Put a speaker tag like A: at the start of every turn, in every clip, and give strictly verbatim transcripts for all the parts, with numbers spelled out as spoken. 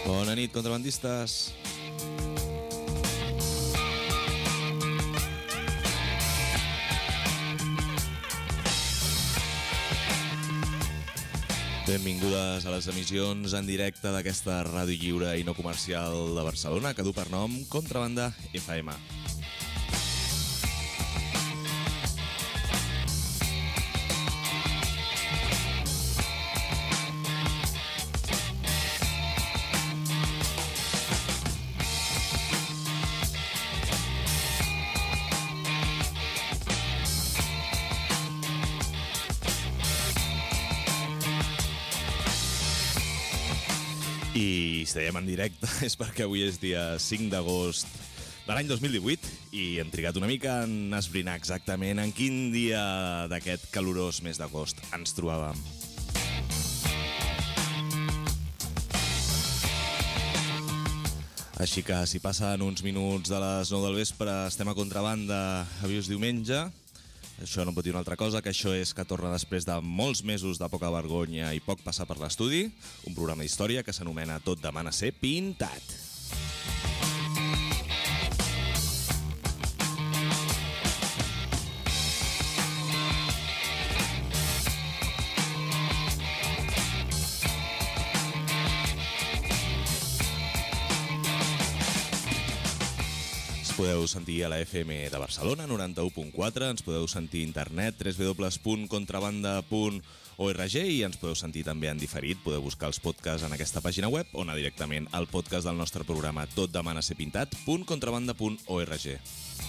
A: Bona nit, contrabandistes. Benvingudes a les emissions en directe d'aquesta ràdio lliure i no comercial de Barcelona, que du per nom Contrabanda F M. I si dèiem en directe és perquè avui és dia cinc d'agost de l'any dos mil divuit i hem trigat una mica en esbrinar exactament en quin dia d'aquest calorós mes d'agost ens trobàvem. Així que si passen uns minuts de les nou del vespre estem a Contrabanda, avui és diumenge. Això no pot dir una altra cosa, que això és que torna després de molts mesos de poca vergonya i poc passar per l'estudi, un programa d'història que s'anomena Tot demana ser pintat. Podeu sentir a la F M de Barcelona, noranta-u punt quatre, ens podeu sentir a internet, w w w punt contrabanda punt org, i ens podeu sentir també en diferit. Podeu buscar els podcasts en aquesta pàgina web o anar directament al podcast del nostre programa tot demana ser pintat punt contrabanda punt org.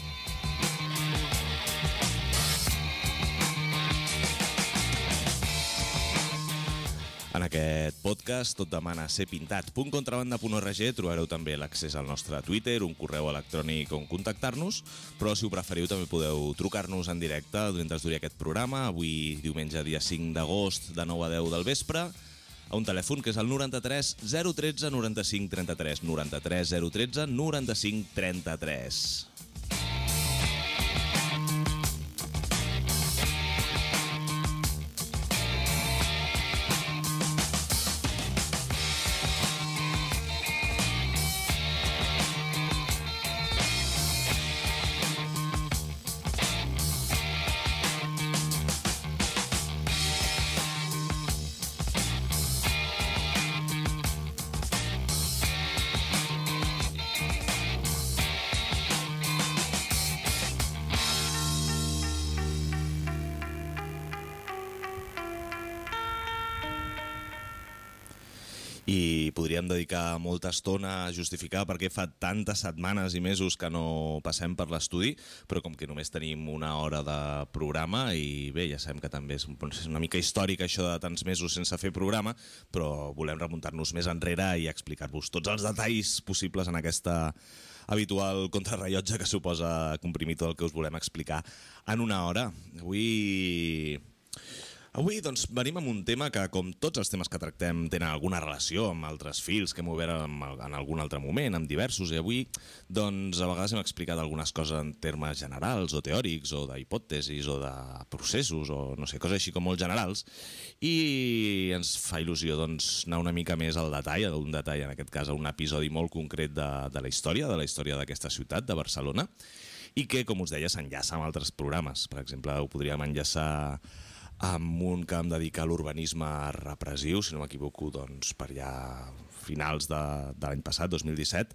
A: En aquest podcast, tot demana ser pintat punt contrabanda punt org, trobareu també l'accés al nostre Twitter, un correu electrònic on contactar-nos, però si ho preferiu també podeu trucar-nos en directe mentre duri aquest programa, avui diumenge dia cinc d'agost de nou a deu del vespre, a un telèfon que és el noranta-tres zero tretze noranta-cinc trenta-tres, noranta-tres zero tretze noranta-cinc trenta-tres. I podríem dedicar molta estona a justificar per què fa tantes setmanes i mesos que no passem per l'estudi, però com que només tenim una hora de programa, i bé, ja sabem que també és una mica històric això de tants mesos sense fer programa, però volem remuntar-nos més enrere i explicar-vos tots els detalls possibles en aquesta habitual contrarrellotge que suposa comprimir tot el que us volem explicar en una hora. Avui... Avui doncs, venim amb un tema que, com tots els temes que tractem, tenen alguna relació amb altres fils que hem obert en algun altre moment, amb diversos, i avui doncs, a vegades hem explicat algunes coses en termes generals o teòrics o d'hipòtesis o de processos o no sé, coses així com molt generals, i ens fa il·lusió doncs, anar una mica més al detall, a un detall, en aquest cas a un episodi molt concret de, de la història, de la història d'aquesta ciutat, de Barcelona, i que, com us deia, s'enllaça amb altres programes. Per exemple, ho podríem enllaçar amb un que em dedica a l'urbanisme repressiu, si no m'equivoco, doncs per allà finals de, de l'any passat, dos mil disset,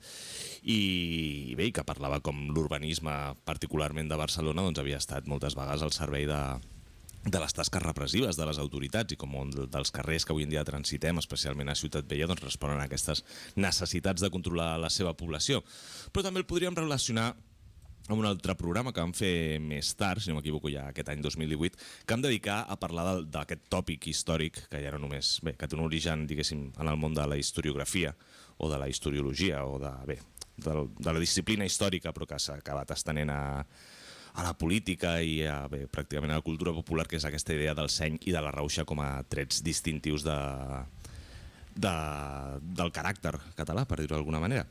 A: i bé, que parlava com l'urbanisme, particularment de Barcelona, doncs havia estat moltes vegades al servei de, de les tasques repressives de les autoritats i com dels carrers que avui en dia transitem, especialment a Ciutat Vella, doncs responen a aquestes necessitats de controlar la seva població. Però també el podríem relacionar amb un altre programa que vam fer més tard, si no m'equivoco ja aquest any dos mil divuit, que vam dedicar a parlar d'aquest tòpic històric que ja no només, bé, que té un origen, diguéssim, en el món de la historiografia o de la historiologia o de, bé, de, de la disciplina històrica, però que s'ha acabat estenent a, a la política i a, bé, pràcticament a la cultura popular, que és aquesta idea del seny i de la rauxa com a trets distintius de, de, del caràcter català, per dir-ho d'alguna manera.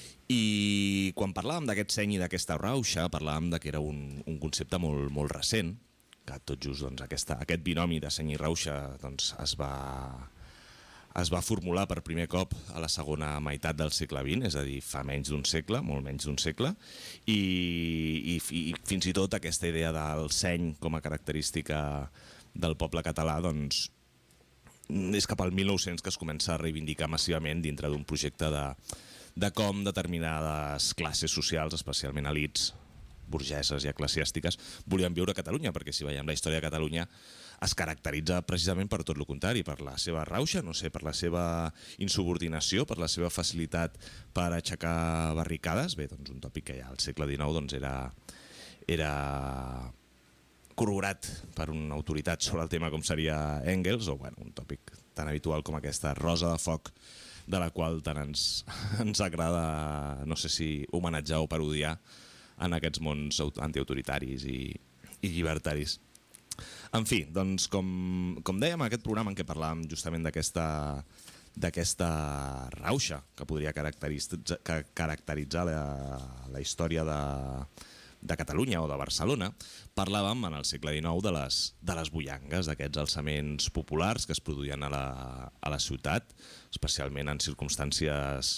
A: I quan parlàvem d'aquest seny i d'aquesta rauxa, parlàvem de que era un, un concepte molt, molt recent, que tot just doncs, aquesta, aquest binomi de seny i rauxa doncs, es va es va formular per primer cop a la segona meitat del segle vint, és a dir, fa menys d'un segle, molt menys d'un segle, i, i, i fins i tot aquesta idea del seny com a característica del poble català, doncs, és cap al mil nou-cents que es comença a reivindicar massivament dintre d'un projecte de, de com determinades classes socials, especialment elits, burgeses i eclesiàstiques, volien viure a Catalunya, perquè si veiem la història de Catalunya es caracteritza precisament per tot el contrari, per la seva rauxa, no sé, per la seva insubordinació, per la seva facilitat per aixecar barricades. Bé, doncs un tòpic que ja al segle dinou doncs, era, era corroborat per una autoritat sobre el tema com seria Engels, o bueno, un tòpic tan habitual com aquesta rosa de foc de la qual tant ens, ens agrada, no sé si homenatjar o parodiar en aquests mons antiautoritaris i, i llibertaris. En fi, doncs com, com dèiem en aquest programa en què parlàvem justament d'aquesta d'aquesta rauxa que podria caracteritzar, que caracteritzar la, la història de, de Catalunya o de Barcelona, parlàvem en el segle dinou de les, de les bullangues, d'aquests alçaments populars que es produïen a la, a la ciutat, especialment en circumstàncies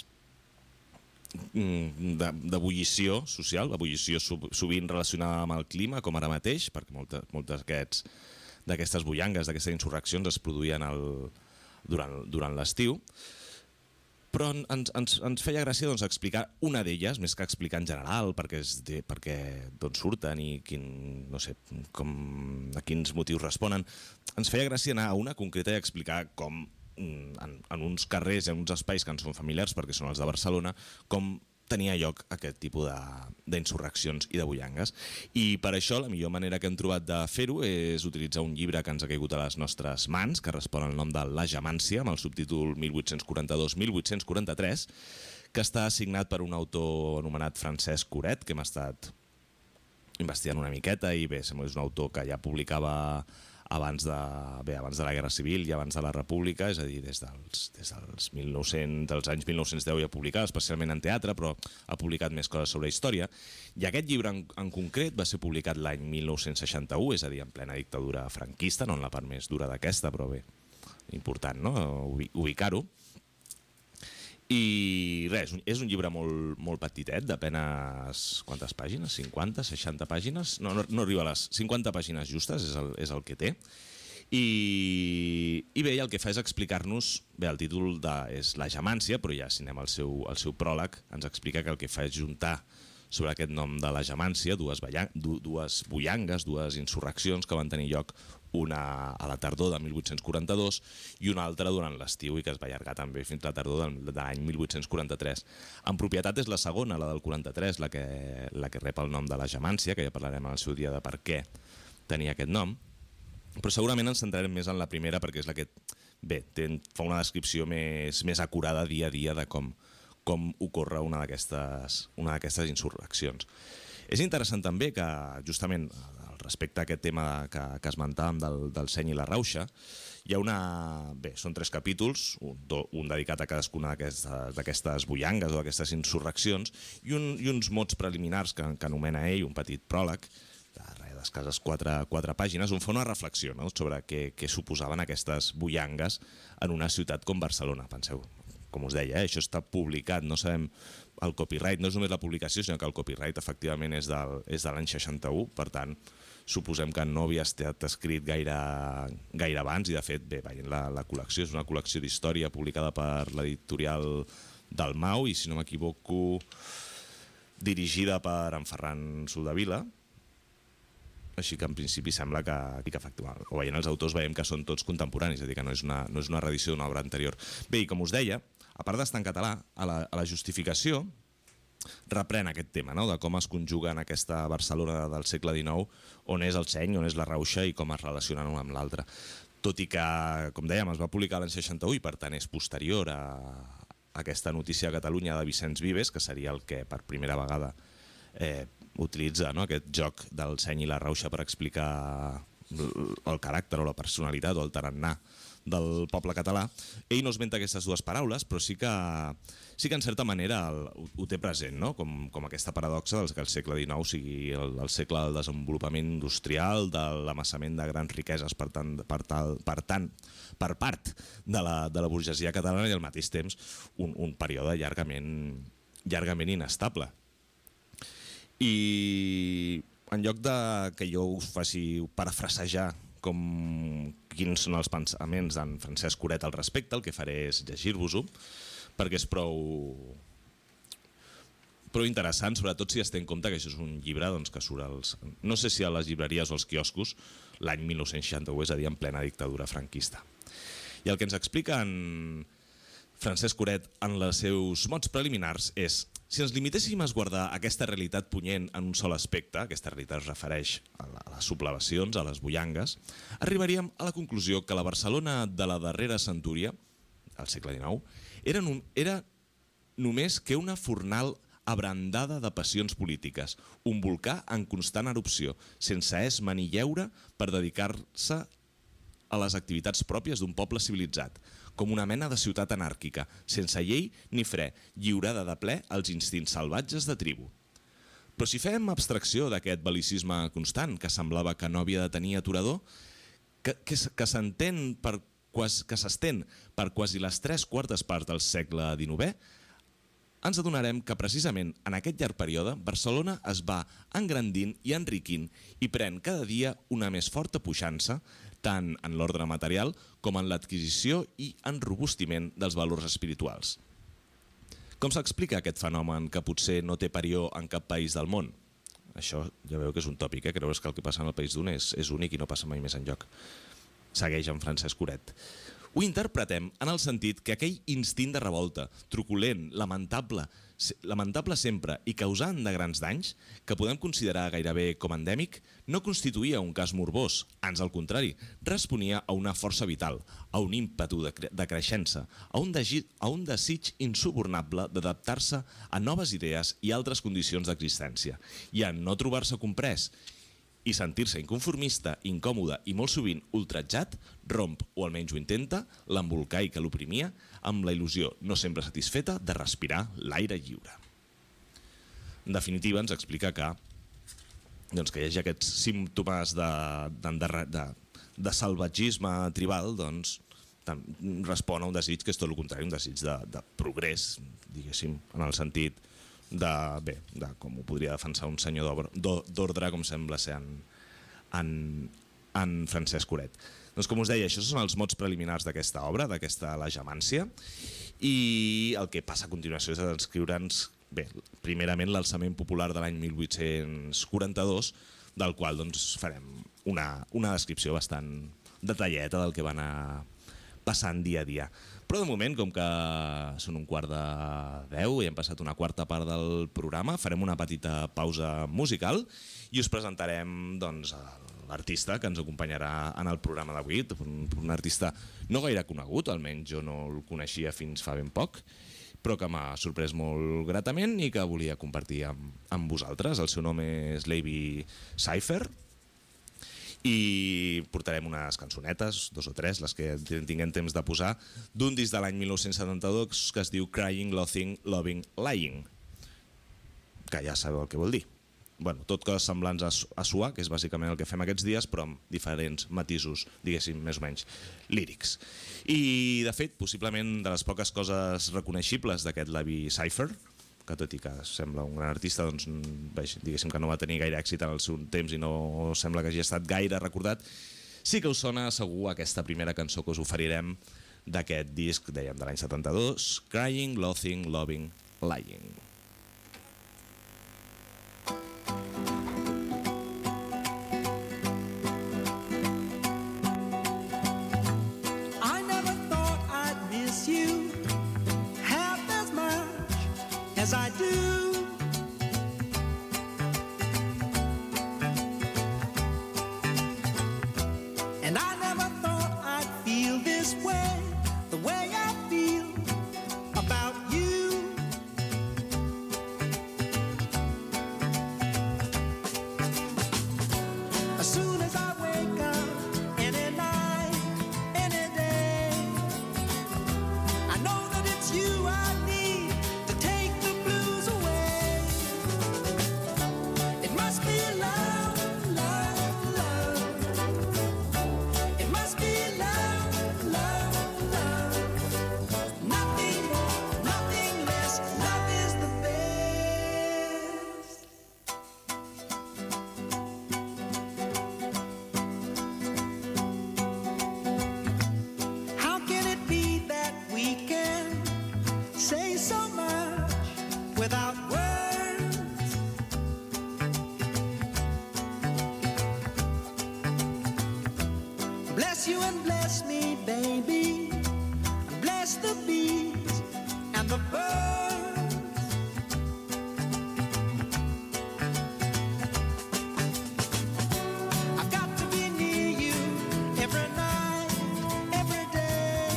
A: d'ebullició social, ebullició sovint relacionada amb el clima, com ara mateix, perquè moltes, moltes d'aquestes bullangues, d'aquestes insurreccions es produïen el, durant, durant l'estiu, però ens, ens, ens feia gràcia doncs, explicar una d'elles, més que explicar en general perquè, és de, perquè d'on surten i quin, no sé, com, a quins motius responen. Ens feia gràcia anar a una concreta i explicar com En, en uns carrers, en uns espais que ens són familiars perquè són els de Barcelona, com tenia lloc aquest tipus d'insurreccions i de bullangues. I per això la millor manera que hem trobat de fer-ho és utilitzar un llibre que ens ha caigut a les nostres mans, que respon al nom de La Gemància, amb el subtítol mil vuit-cents quaranta-dos mil vuit-cents quaranta-tres, que està signat per un autor anomenat Francesc Coret, que hem estat investigant una miqueta, i bé, és un autor que ja publicava abans de, bé, abans de la Guerra Civil i abans de la República, és a dir, des dels, des dels, mil nou-cents, dels anys mil nou-cents deu ja publicava, especialment en teatre, però ha publicat més coses sobre història. I aquest llibre en, en concret va ser publicat l'any mil nou-cents seixanta-u, és a dir, en plena dictadura franquista, no en la part més dura d'aquesta, però bé, important, no?, ubicar-ho. I res, és un llibre molt, molt petitet, d'apenes, quantes pàgines? cinquanta, seixanta pàgines? No, no, no arriba a les cinquanta pàgines justes, és el, és el que té. I, i bé, el que fa és explicar-nos, bé, el títol de, és La Gemància, però ja si anem al seu, al seu pròleg, ens explica que el que fa és juntar sobre aquest nom de la Gemància dues, dues bullangues, dues insurreccions que van tenir lloc, una a la tardor de mil vuit-cents quaranta-dos i una altra durant l'estiu i que es va allargar també fins a la tardor de l'any mil vuit-cents quaranta-tres. En propietat és la segona, la del quaranta-tres, la que, la que rep el nom de la Gemància, que ja parlarem en el seu dia de per què tenia aquest nom, però segurament ens centrarem més en la primera perquè és la que, bé, ten, fa una descripció més, més acurada dia a dia de com, com ocorre una d'aquestes una d'aquestes insurreccions. És interessant també que, justament, respecte a aquest tema que, que esmentàvem del, del seny i la rauxa, hi ha una... Bé, són tres capítols, un, do, un dedicat a cadascuna d'aquestes bullangues o d'aquestes insurreccions i, un, i uns mots preliminars que, que anomena ell, un petit pròleg, de res, d'escasses quatre, quatre pàgines, on fa una reflexió, no?, sobre què, què suposaven aquestes bullangues en una ciutat com Barcelona. Penseu, com us deia, eh, això està publicat, no sabem... El copyright no és només la publicació, sinó que el copyright efectivament és, del, és de l'any seixanta-u, per tant, suposem que no havia estat escrit gaire, gaire abans i de fet, bé, veient la, la col·lecció, és una col·lecció d'història publicada per l'editorial Dalmau i, si no m'equivoco, dirigida per en Ferran Soldevila, així que en principi sembla que, que efectivament, o veient els autors veiem que són tots contemporanis, és a dir, que no és una, no és una reedició d'una obra anterior. Bé, i com us deia, a part d'estar en català, a la, a la justificació reprèn aquest tema, no?, de com es conjuga en aquesta Barcelona del segle dinou, on és el seny, on és la rauxa i com es relacionen una amb l'altra. Tot i que, com dèiem, es va publicar l'any seixanta-u i per tant és posterior a, a aquesta notícia a Catalunya de Vicenç Vives, que seria el que per primera vegada eh, utilitza, no?, aquest joc del seny i la rauxa per explicar el caràcter o la personalitat o el tarannà del poble català, ell no esmenta aquestes dues paraules, però sí que, sí que en certa manera el, ho té present, no? com, com aquesta paradoxa que el segle dinou sigui el, el segle del desenvolupament industrial, de l'amassament de grans riqueses per tant, per, tal, per, tant, per part de la, de la burgesia catalana i al mateix temps un, un període llargament, llargament inestable. I en lloc de que jo us faci parafrasejar com quins són els pensaments d'en Francesc Coret al respecte, el que faré és llegir-vos-ho, perquè és prou, prou interessant, sobretot si es té en compte que això és un llibre doncs, que surt als, no sé si a les llibreries o als quioscos, l'any mil nou-cents seixanta-u, és a dir, en plena dictadura franquista. I el que ens explica en Francesc Coret en els seus mots preliminars és: si ens limitéssim a esguardar aquesta realitat punyent en un sol aspecte, aquesta realitat es refereix a, la, a les sublevacions, a les bullangues, arribaríem a la conclusió que la Barcelona de la darrera centúria, al segle dinou, era, nom era només que una fornal abrandada de passions polítiques, un volcà en constant erupció, sense esma ni lleure per dedicar-se a les activitats pròpies d'un poble civilitzat, com una mena de ciutat anàrquica, sense llei ni fre, lliurada de ple als instints salvatges de tribu. Però si fem abstracció d'aquest bel·licisme constant, que semblava que no havia de tenir aturador, que, que, que s'entén per, que s'estén per quasi les tres quartes parts del segle dinovè, ens adonarem que precisament en aquest llarg període Barcelona es va engrandint i enriquint i pren cada dia una més forta puixança, tant en l'ordre material com en l'adquisició i enrobustiment dels valors espirituals. Com s'explica aquest fenomen que potser no té parió en cap país del món? Això ja veu que és un tòpic, eh? Creure's que el que passa en el país d'un és, és únic i no passa mai més enlloc. Segueix en Francesc Coret. Ho interpretem en el sentit que aquell instint de revolta, truculent, lamentable, lamentable sempre i causant de grans danys, que podem considerar gairebé com endèmic, no constituïa un cas morbós, ans al contrari, responia a una força vital, a un ímpetu de, cre de creixença, a un, a un desig insubornable d'adaptar-se a noves idees i altres condicions d'existència, i a no trobar-se comprès, i sentir-se inconformista, incòmode i molt sovint ultratjat, romp, o almenys ho intenta, l'embolcall que l'oprimia amb la il·lusió no sempre satisfeta de respirar l'aire lliure. En definitiva, ens explica que, doncs, que hi hagi aquests símptomes de, de, de, de salvatgisme tribal, doncs, respon a un desig que és tot el contrari, un desig de, de progrés, diguéssim, en el sentit de, bé, de com ho podria defensar un senyor d'ordre com sembla ser en, en, en Francesc Coret. Doncs com us deia, això són els mots preliminars d'aquesta obra, d'aquesta La Gemància, i el que passa a continuació és descriure'ns, bé, primerament l'alçament popular de l'any mil vuit-cents quaranta-dos, del qual doncs, farem una, una descripció bastant detalleta del que va anar passant dia a dia. Però de moment, com que són un quart de deu i hem passat una quarta part del programa, farem una petita pausa musical i us presentarem doncs, l'artista que ens acompanyarà en el programa d'avui, un artista no gaire conegut, almenys jo no el coneixia fins fa ben poc, però que m'ha sorprès molt gratament i que volia compartir amb, amb vosaltres. El seu nom és Levi Cypher, i portarem unes cançonetes, dos o tres, les que tinguem temps de posar, d'un disc de l'any mil nou-cents setanta-dos que es diu Crying, Laughing, Loving, Lying, que ja sabeu el que vol dir. Bueno, tot coses semblants a, a suar, que és bàsicament el que fem aquests dies, però amb diferents matisos, diguéssim, més o menys, lírics. I, de fet, possiblement de les poques coses reconeixibles d'aquest Levi Cypher, que tot i que sembla un gran artista, doncs, diguéssim que no va tenir gaire èxit en el seu temps i no sembla que hagi estat gaire recordat, sí que us sona segur aquesta primera cançó que us oferirem d'aquest disc, dèiem, de l'any setanta-dos, Crying, Laughing, Loving, Lying.
B: As I do, and I never thought I'd feel this way, the way I feel about you. As soon as I wake up Bless you and bless me, baby. Bless the bees and the birds. I've got to be near you every night, every day.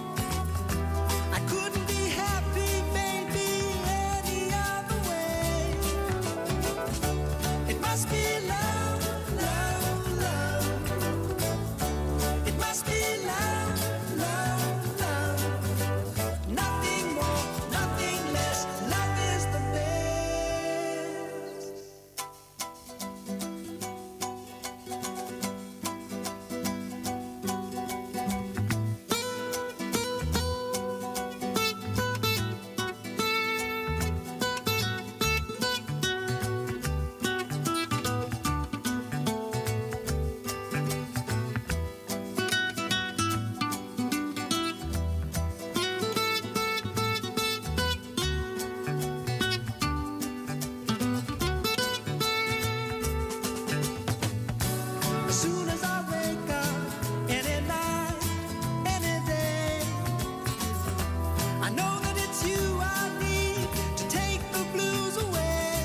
B: I couldn't be happy, maybe, any other way. It must be love, love, love. It must be love, love, love. Nothing more, nothing less. Love is the best. As soon as I wake up, any night, any day, I know that it's you I need to take the blues away.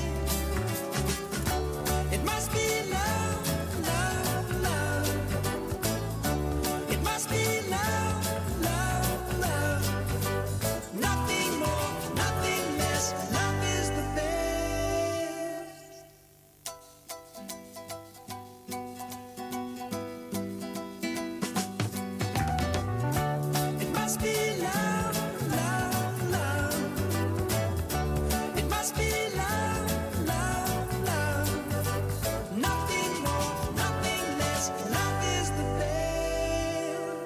B: It must be love, love, love. It must be love, love, love. Nothing more, nothing less. Love is the best. It must be love, love, love. It must be love, love, love. Nothing more, nothing less. Love is the best.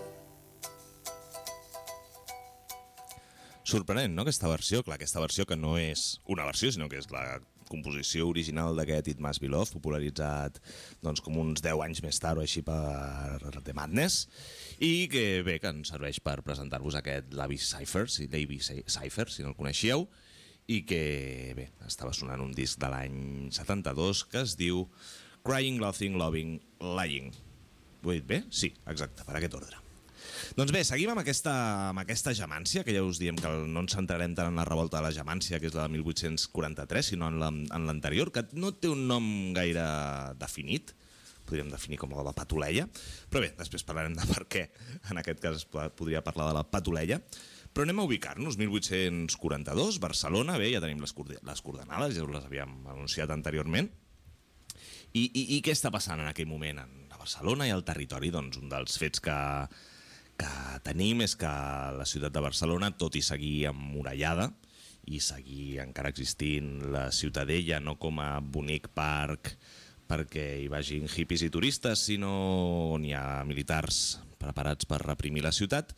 A: Sorprenent, no, aquesta versió? Clar, aquesta versió que no és una versió, sinó que és la composició original d'aquest It Must Be Love, popularitzat doncs, com uns deu anys més tard o així per The Madness, i que bé, que ens serveix per presentar-vos aquest Lavi Cypher, si, Lavi Cypher, si no el coneixíeu, i que bé, estava sonant un disc de l'any setanta-dos que es diu Crying, Laughing, Loving, Lying. Ho he dit bé? Sí, exacte, per aquest ordre. Doncs bé, seguim amb aquesta, amb aquesta gemància, que ja us diem que no ens centrarem tant en la revolta de la gemància, que és la de mil vuit-cents quaranta-tres, sinó en la- en l'anterior, que no té un nom gaire definit, podríem definir com la patuleia, però bé, després parlarem de per què en aquest cas es po- podria parlar de la patuleia. Però anem a ubicar-nos, mil vuit-cents quaranta-dos, Barcelona, bé, ja tenim les, coorde- les coordenades, ja us les havíem anunciat anteriorment. I, i, I què està passant en aquell moment a Barcelona i al territori? Doncs un dels fets que, que tenim és que la ciutat de Barcelona, tot i seguir emmurallada i seguir encara existint la Ciutadella no com a bonic parc perquè hi vagin hippies i turistes, sinó on hi ha militars preparats per reprimir la ciutat,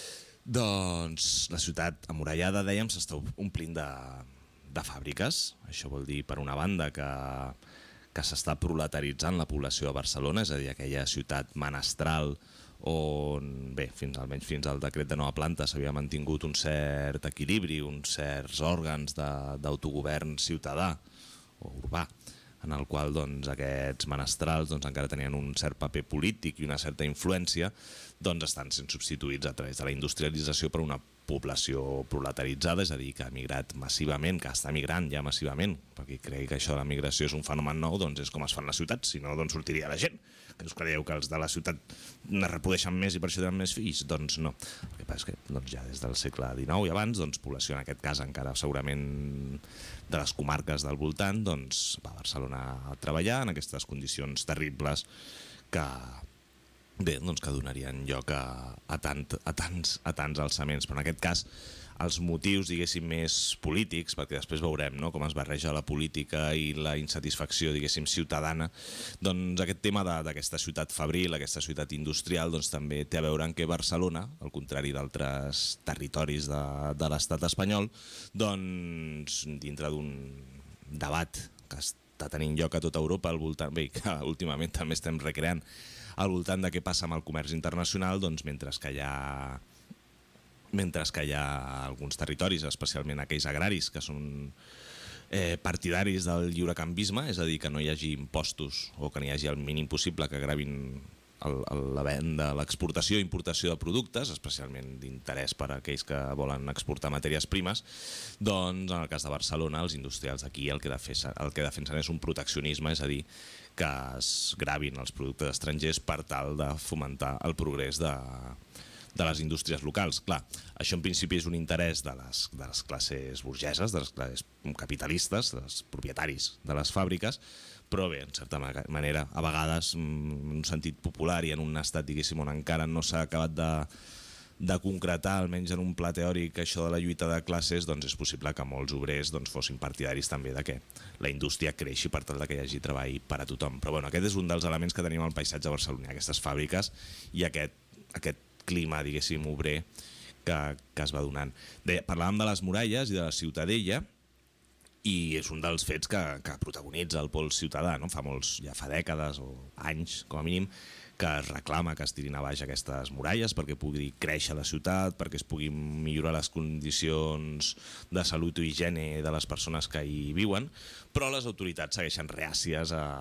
A: doncs la ciutat emmurallada, dèiem, s'està omplint de, de fàbriques. Això vol dir, per una banda, que que s'està proletaritzant la població de Barcelona, és a dir, aquella ciutat menestral on, bé, fins, almenys fins al decret de nova planta s'havia mantingut un cert equilibri, uns certs òrgans de- d'autogovern ciutadà o urbà, en el qual doncs, aquests menestrals doncs, encara tenien un cert paper polític i una certa influència, doncs estan sent substituïts a través de la industrialització per una població proletaritzada, és a dir, que ha migrat massivament, que està migrant ja massivament, perquè cregui que això de la migració és un fenomen nou, doncs és com es fan les ciutats, si no doncs sortiria la gent. Que us creieu que els de la ciutat es repudeixen més i per això tenen més fills? Doncs no. El que passa és que doncs, ja des del segle dinou i abans, doncs, població en aquest cas encara segurament de les comarques del voltant, doncs va a Barcelona a treballar en aquestes condicions terribles que bé, doncs que donarien lloc a, a, tant, a, tants, a tants alçaments, però en aquest cas els motius, diguéssim, més polítics, perquè després veurem no, com es barreja la política i la insatisfacció, diguéssim, ciutadana, doncs aquest tema d'aquesta ciutat fabril, aquesta ciutat industrial, doncs també té a veure en què Barcelona, al contrari d'altres territoris de, de l'estat espanyol, doncs dintre d'un debat que està tenint lloc a tota Europa al voltant, bé, que últimament també estem recreant al voltant de què passa amb el comerç internacional, doncs mentre que hi ha mentre que hi ha alguns territoris, especialment aquells agraris, que són eh, partidaris del lliurecanvisme, és a dir, que no hi hagi impostos o que n'hi hagi el mínim possible que gravin el, la venda, l'exportació i importació de productes, especialment d'interès per a aquells que volen exportar matèries primes, doncs en el cas de Barcelona els industrials aquí el que, defensen, el que defensen és un proteccionisme, és a dir, que es gravin els productes estrangers per tal de fomentar el progrés de, de les indústries locals. Clar, això en principi és un interès de les, de les classes burgeses, de les classes capitalistes, dels propietaris de les fàbriques, però bé, en certa manera, a vegades, en un sentit popular i en un estat, diguéssim, on encara no s'ha acabat de, de concretar, almenys en un pla teòric, això de la lluita de classes, doncs és possible que molts obrers doncs, fossin partidaris també de que la indústria creixi per tal que hi hagi treball per a tothom. Però bueno, aquest és un dels elements que tenim al paisatge barceloní, aquestes fàbriques i aquest, aquest clima, diguéssim, obrer que, que es va donant. Deia, parlàvem de les muralles i de la Ciutadella, i és un dels fets que, que protagonitza el pols ciutadà, no? Fa molts, ja fa dècades o anys, com a mínim, que es reclama que es tirin a baix aquestes muralles perquè pugui créixer la ciutat, perquè es puguin millorar les condicions de salut i higiene de les persones que hi viuen, però les autoritats segueixen reàcies a,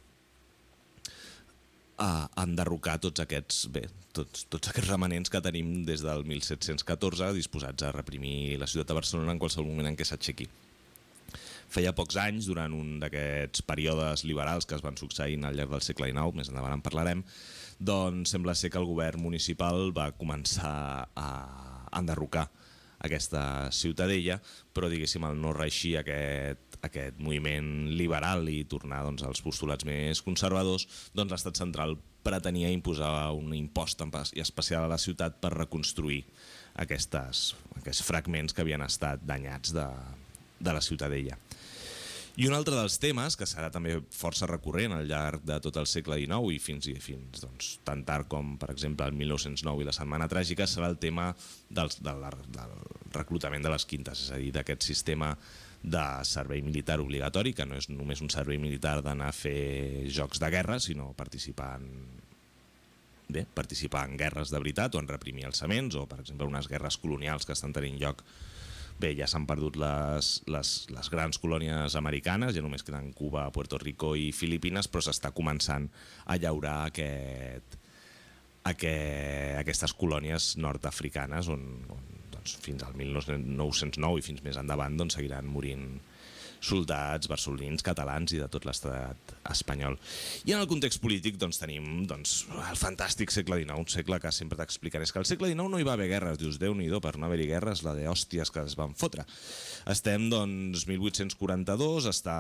A: a enderrocar tots aquests, bé, tots, tots aquests remanents que tenim des del mil set-cents catorze disposats a reprimir la ciutat de Barcelona en qualsevol moment en què s'aixequi. Feia pocs anys, durant un d'aquests períodes liberals que es van succeint al llarg del segle dinou, més endavant en parlarem, doncs sembla ser que el govern municipal va començar a enderrocar aquesta ciutadella, però diguéssim el no reeixir aquest, aquest moviment liberal i tornar doncs, als postulats més conservadors, doncs l'estat central pretenia imposar un impost i especial a la ciutat per reconstruir aquestes, aquests fragments que havien estat danyats de, de la ciutadella. I un altre dels temes, que serà també força recurrent al llarg de tot el segle dinou i fins i fins doncs, tan tard com, per exemple, el mil nou-cents nou i la Setmana Tràgica, serà el tema del, del, del reclutament de les quintes, és a dir, d'aquest sistema de servei militar obligatori, que no és només un servei militar d'anar a fer jocs de guerra, sinó participar en, bé, participar en guerres de veritat o en reprimir alçaments, o, per exemple, unes guerres colonials que estan tenint lloc. Bé, ja s'han perdut les, les, les grans colònies americanes, ja només queden Cuba, Puerto Rico i Filipines, però s'està començant a llaurar aquest, aquest, aquestes colònies nord-africanes on, on doncs, fins al mil nou-cents nou i fins més endavant doncs, seguiran morint soldats barcelonins, catalans i de tot l'estat espanyol. I en el context polític doncs, tenim doncs, el fantàstic segle dinou, un segle que sempre t'explicaré. És que al segle dinou no hi va haver guerres, dius, Déu-n'hi-do, per no haver-hi guerres, la d'hòsties que es van fotre. Estem, doncs, mil vuit-cents quaranta-dos, està...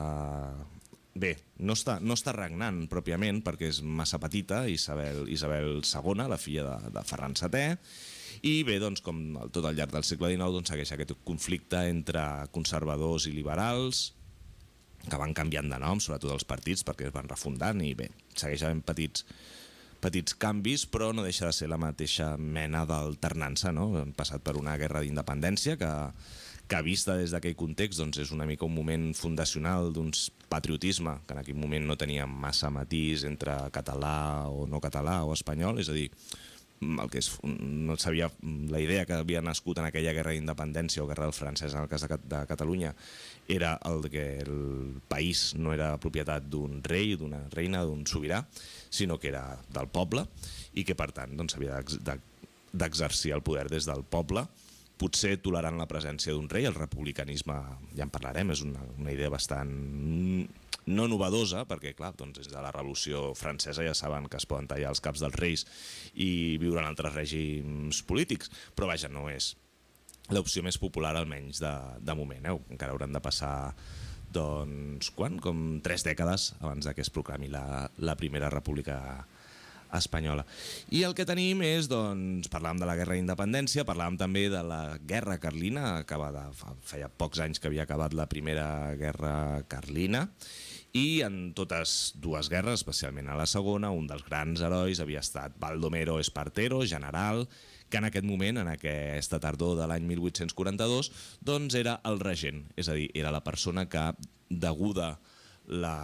A: Bé, no està, no està regnant pròpiament perquè és massa petita, Isabel, Isabel segona, la filla de, de Ferran setè, i bé, doncs, com tot al llarg del segle dinou, doncs, segueix aquest conflicte entre conservadors i liberals, que van canviant de nom, sobretot els partits, perquè es van refundant, i bé, segueix havent petits, petits canvis, però no deixa de ser la mateixa mena d'alternança, no? Hem passat per una guerra d'independència que, que vista des d'aquell context doncs, és una mica un moment fundacional d'un patriotisme, que en aquell moment no tenia massa matís entre català o no català o espanyol, és a dir, el que és, no sabia, la idea que havia nascut en aquella guerra d'independència o guerra del francès en el cas de, de Catalunya era el que el país no era propietat d'un rei, d'una reina, d'un sobirà, sinó que era del poble i que per tant doncs, havia d'exercir el poder des del poble, potser tolerant la presència d'un rei. El republicanisme, ja en parlarem, és una, una idea bastant no novedosa, perquè clar, doncs des de la Revolució Francesa ja saben que es poden tallar els caps dels reis i viure en altres règims polítics, però vaja, no és l'opció més popular almenys de, de moment, eh? Encara hauran de passar doncs, quan? Com tres dècades abans que es proclami la, la primera república espanyola. I el que tenim és, doncs, parlàvem de la guerra d'independència, parlàvem també de la guerra carlina, acabada, feia pocs anys que havia acabat la primera guerra carlina, i en totes dues guerres, especialment a la segona, un dels grans herois havia estat Baldomero Espartero, general, que en aquest moment, en aquesta tardor de l'any mil vuit-cents quaranta-dos, doncs era el regent, és a dir, era la persona que, deguda la...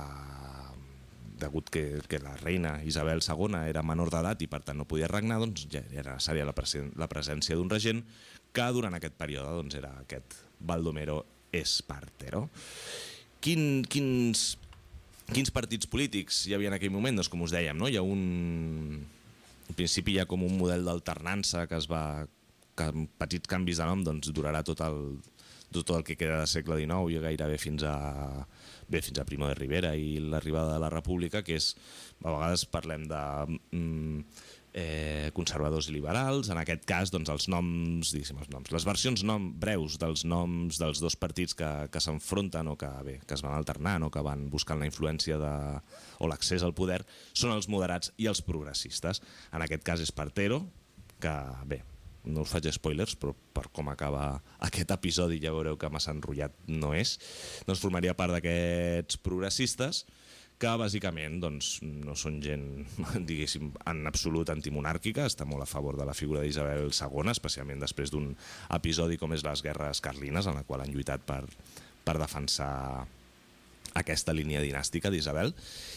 A: degut que, que la reina Isabel segona era menor d'edat i per tant no podia regnar, doncs ja era necessària la, presen la presència d'un regent que durant aquest període doncs, era aquest Baldomero Espartero. Quin, quins, Quins partits polítics hi havia en aquell moment? Doncs com us dèiem, no? Hi ha un... En principi hi ha com un model d'alternança que es va... que amb petits canvis de nom doncs, durarà tot el, tot el que queda del segle dinou i gairebé fins a, bé, fins a Primo de Rivera i l'arribada de la República, que és, a vegades parlem de mm, eh, conservadors i liberals, en aquest cas doncs, els noms, diguéssim, els noms, les versions nom, breus dels noms dels dos partits que, que s'enfronten o que, bé, que es van alternant o que van buscant la influència de, o l'accés al poder, són els moderats i els progressistes. En aquest cas és Partero, que bé, no us faig spoilers, però per com acaba aquest episodi ja veureu que massa enrotllat no és, doncs formaria part d'aquests progressistes que bàsicament doncs, no són gent, diguéssim, en absolut antimonàrquica, està molt a favor de la figura d'Isabel segona, especialment després d'un episodi com és les Guerres Carlines, en la qual han lluitat per, per defensar aquesta línia dinàstica d'Isabel,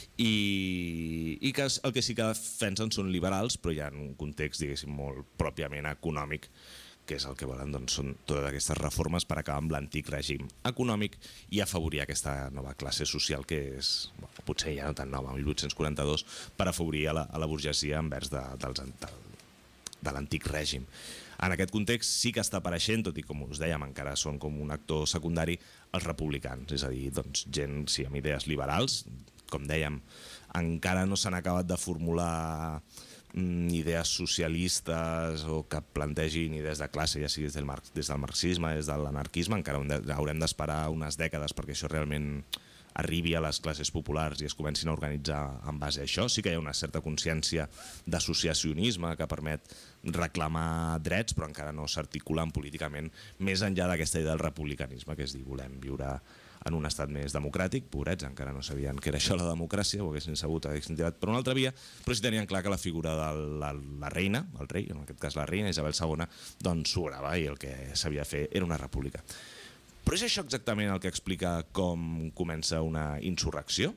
A: i, i que el que sí que defensen són liberals, però hi ha un context, diguéssim, molt pròpiament econòmic, que és el que volen, doncs, són totes aquestes reformes per acabar amb l'antic règim econòmic i afavorir aquesta nova classe social que és, bueno, potser ja no tan nova, mil vuit-cents quaranta-dos, per afavorir a la, a la burgesia envers de, dels, de, de l'antic règim. En aquest context sí que està apareixent, tot i com us dèiem, encara són com un actor secundari, els republicans, és a dir, doncs, gent sí, amb idees liberals, com dèiem, encara no s'han acabat de formular mm, idees socialistes o que plantegin idees de classe, ja sigui des del, mar des del marxisme, des de l'anarquisme, encara haurem d'esperar unes dècades perquè això realment arribi a les classes populars i es comencin a organitzar en base a això. Sí que hi ha una certa consciència d'associacionisme que permet reclamar drets, però encara no s'articulen políticament més enllà d'aquesta idea del republicanisme, que és dir, volem viure en un estat més democràtic. Pobrets, encara no sabien què era això la democràcia, ho haguessin sabut, haguessin tirat per una altra via, però sí tenien clar que la figura de la, la reina, el rei, en aquest cas la reina Isabel segona, doncs sobrava i el que s'havia de fer era una república. Però és això exactament el que explica com comença una insurrecció?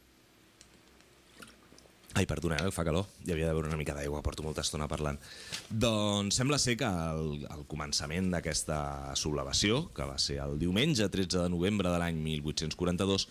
A: Ai, perdoneu, fa calor, hi havia de beure una mica d'aigua, porto molta estona parlant. Doncs sembla ser que el, el començament d'aquesta sublevació, que va ser el diumenge tretze de novembre de l'any mil vuit-cents quaranta-dos,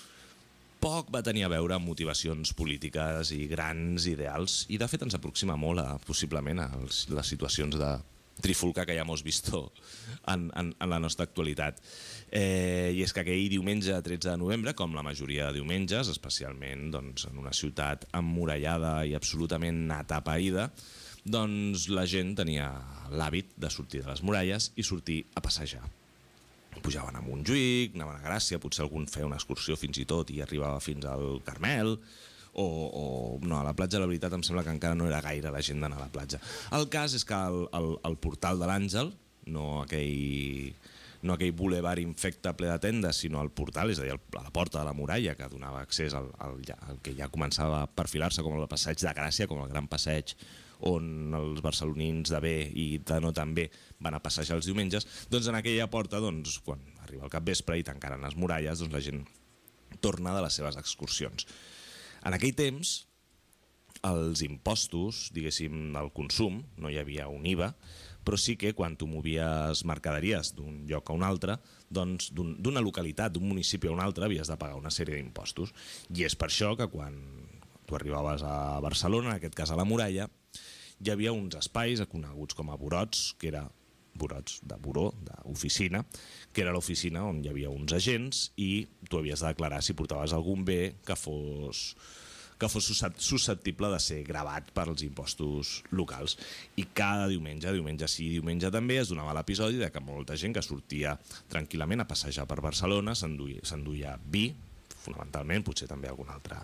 A: poc va tenir a veure amb motivacions polítiques i grans ideals, i de fet ens aproxima molt a, possiblement, a les situacions de trifulca que ja hemos visto en, en, en la nostra actualitat. Eh, I és que aquell diumenge tretze de novembre, com la majoria de diumenges, especialment doncs, en una ciutat emmurallada i absolutament atapeïda, doncs la gent tenia l'hàbit de sortir de les muralles i sortir a passejar. Pujaven a Montjuïc, anaven a Gràcia, potser algun feia una excursió fins i tot i arribava fins al Carmel, O, o no, a la platja la veritat em sembla que encara no era gaire la gent d'anar a la platja. El cas és que el, el, el portal de l'Àngel, no aquell, no aquell boulevard infecte ple de tendes, sinó el portal, és a dir, el, la porta de la muralla que donava accés al, al, al que ja començava a perfilar-se com el passeig de Gràcia, com el gran passeig on els barcelonins de bé i de no tan bé van a passejar els diumenges, doncs en aquella porta, doncs, quan arriba el capvespre i tancaren les muralles, doncs la gent torna de les seves excursions. En aquell temps, els impostos, diguéssim, el consum, no hi havia un I V A, però sí que quan tu movies mercaderies d'un lloc a un altre, doncs d'una localitat, d'un municipi a un altre, havies de pagar una sèrie d'impostos. I és per això que quan tu arribaves a Barcelona, en aquest cas a la Muralla, hi havia uns espais coneguts com a burots, que era burots de buró, d'oficina, que era l'oficina on hi havia uns agents i tu havies de declarar si portaves algun bé que fos, que fos susceptible de ser gravat per als impostos locals. I cada diumenge, diumenge sí i diumenge també, es donava l'episodi de que molta gent que sortia tranquil·lament a passejar per Barcelona s'enduia vi, fonamentalment, potser també alguna altra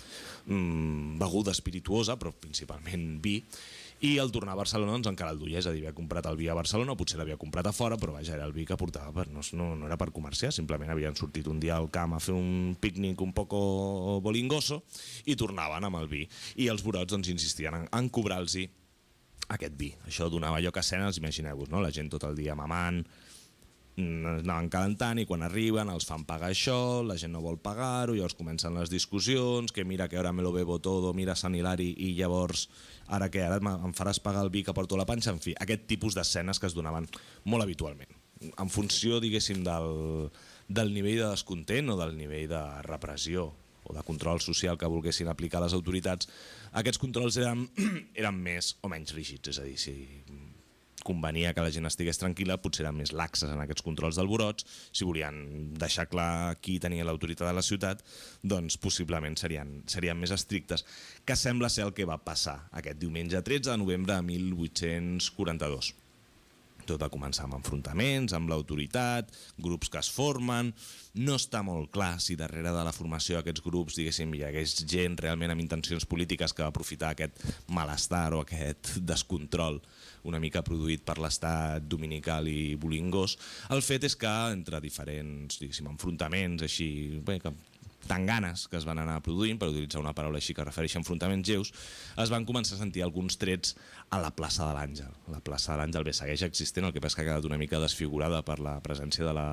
A: mm, beguda espirituosa, però principalment vi, i al tornar a Barcelona doncs, encara el duia, és a dir, havia comprat el vi a Barcelona, o potser l'havia comprat a fora, però vaja, era el vi que portava, per, no, no, no era per comerciar, simplement havien sortit un dia al camp a fer un pícnic un poco bolingoso i tornaven amb el vi. I els burots doncs, insistien en, en cobrar-los aquest vi. Això donava lloc a escenes, imagineu-vos, no? La gent tot el dia mamant, anaven calentant i quan arriben els fan pagar això, la gent no vol pagar-ho, llavors comencen les discussions, que mira que ara me lo bebo todo, mira Sant Hilari i llavors ara que ara em faràs pagar el vi que porto a la panxa, en fi, aquest tipus d'escenes que es donaven molt habitualment, en funció, diguéssim, del, del nivell de descontent o del nivell de repressió o de control social que volguessin aplicar les autoritats, aquests controls eren, eren més o menys rígids, és a dir, si convenia que la gent estigués tranquil·la, potser eren més laxes en aquests controls d'alborots. Si volien deixar clar qui tenia l'autoritat de la ciutat, doncs possiblement serien, serien més estrictes, que sembla ser el que va passar aquest diumenge tretze de novembre de mil vuit-cents quaranta-dos. Tot va començar amb enfrontaments, amb l'autoritat, grups que es formen. No està molt clar si darrere de la formació d'aquests grups, diguéssim, hi hagués gent realment amb intencions polítiques que va aprofitar aquest malestar o aquest descontrol una mica produït per l'estat dominical i bolingós. El fet és que entre diferents, diguéssim, enfrontaments així, bé, que tanganes que es van anar produint, per utilitzar una paraula així que refereix a enfrontaments lleus, es van començar a sentir alguns trets a la plaça de l'Àngel. La plaça de l'Àngel bé segueix existent, el que passa que ha quedat una mica desfigurada per la presència de la,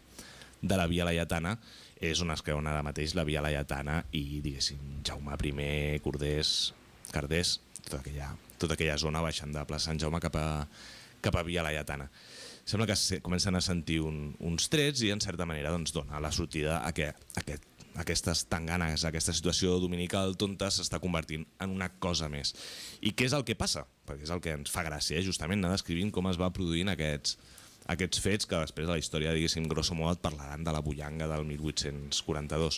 A: de la Via Laietana. És on es creuen ara mateix la Via Laietana i, diguéssim, Jaume I, Corders, Carders, tota aquella, tota aquella zona baixant de plaça Sant Jaume cap a, cap a Via Laietana. Sembla que se, comencen a sentir un, uns trets i, en certa manera, doncs, dona la sortida a que aquest aquestes tanganes, aquesta situació dominical tonta s'està convertint en una cosa més. I què és el que passa? Perquè és el que ens fa gràcia, eh? Justament anar descrivint com es va produint aquests, aquests fets que després de la història, diguéssim, grosso modo, et parlaran de la bullanga del mil vuit-cents quaranta-dos.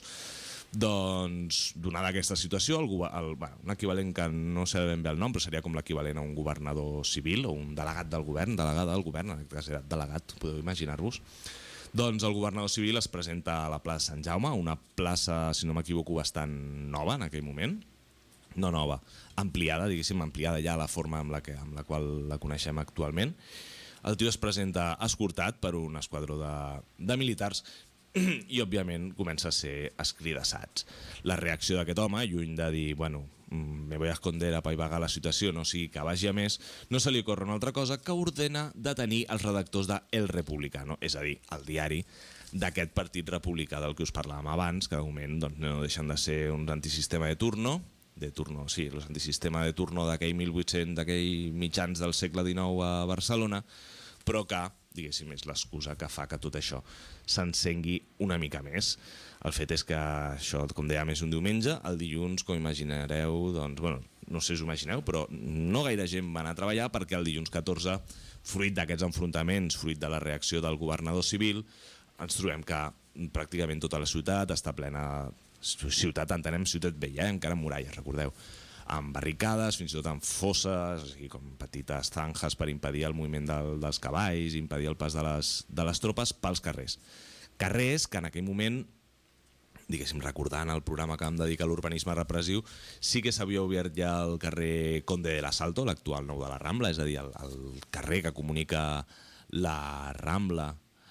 A: Doncs, donada aquesta situació, el, el, bueno, un equivalent que no sé ben bé el nom, però seria com l'equivalent a un governador civil o un delegat del govern, delegada del govern, en aquest cas era delegat, podeu imaginar-vos. Doncs el governador civil es presenta a la plaça Sant Jaume, una plaça, si no m'equivoco, bastant nova en aquell moment. No nova, ampliada, diguéssim, ampliada ja la forma amb la, que, amb la qual la coneixem actualment. El tio es presenta escortat per un esquadró de, de militars i, òbviament, comença a ser escridassats. La reacció d'aquest home, lluny de dir, bueno, me voy a esconder a apaivagar la situació, no sigui que vagi a més, no se li ocorre una altra cosa que ordena detenir els redactors de El Republicano, és a dir, el diari d'aquest partit republicà del que us parlàvem abans, que de moment doncs, no deixen de ser un antisistema de turno, de turno, sí, l'antisistema de turno d'aquell mil vuit-cents, d'aquell mitjans del segle dinou a Barcelona, però que, diguéssim, és l'excusa que fa que tot això s'encengui una mica més. El fet és que això, com dèiem, és un diumenge. El dilluns, com imaginareu, doncs, bueno, no sé si us imagineu, però no gaire gent va anar a treballar perquè el dilluns catorze, fruit d'aquests enfrontaments, fruit de la reacció del governador civil, ens trobem que pràcticament tota la ciutat està plena, ciutat, entenem ciutat vella, eh? Encara amb muralles, recordeu, amb barricades, fins i tot amb fosses, i com petites zanjas per impedir el moviment del, dels cavalls, impedir el pas de les, de les tropes pels carrers. Carrers que en aquell moment, diguéssim, recordant el programa que vam dedicar a l'urbanisme repressiu, sí que s'havia obert ja el carrer Conde de l'Asalto, l'actual nou de la Rambla, és a dir, el, el carrer que comunica la Rambla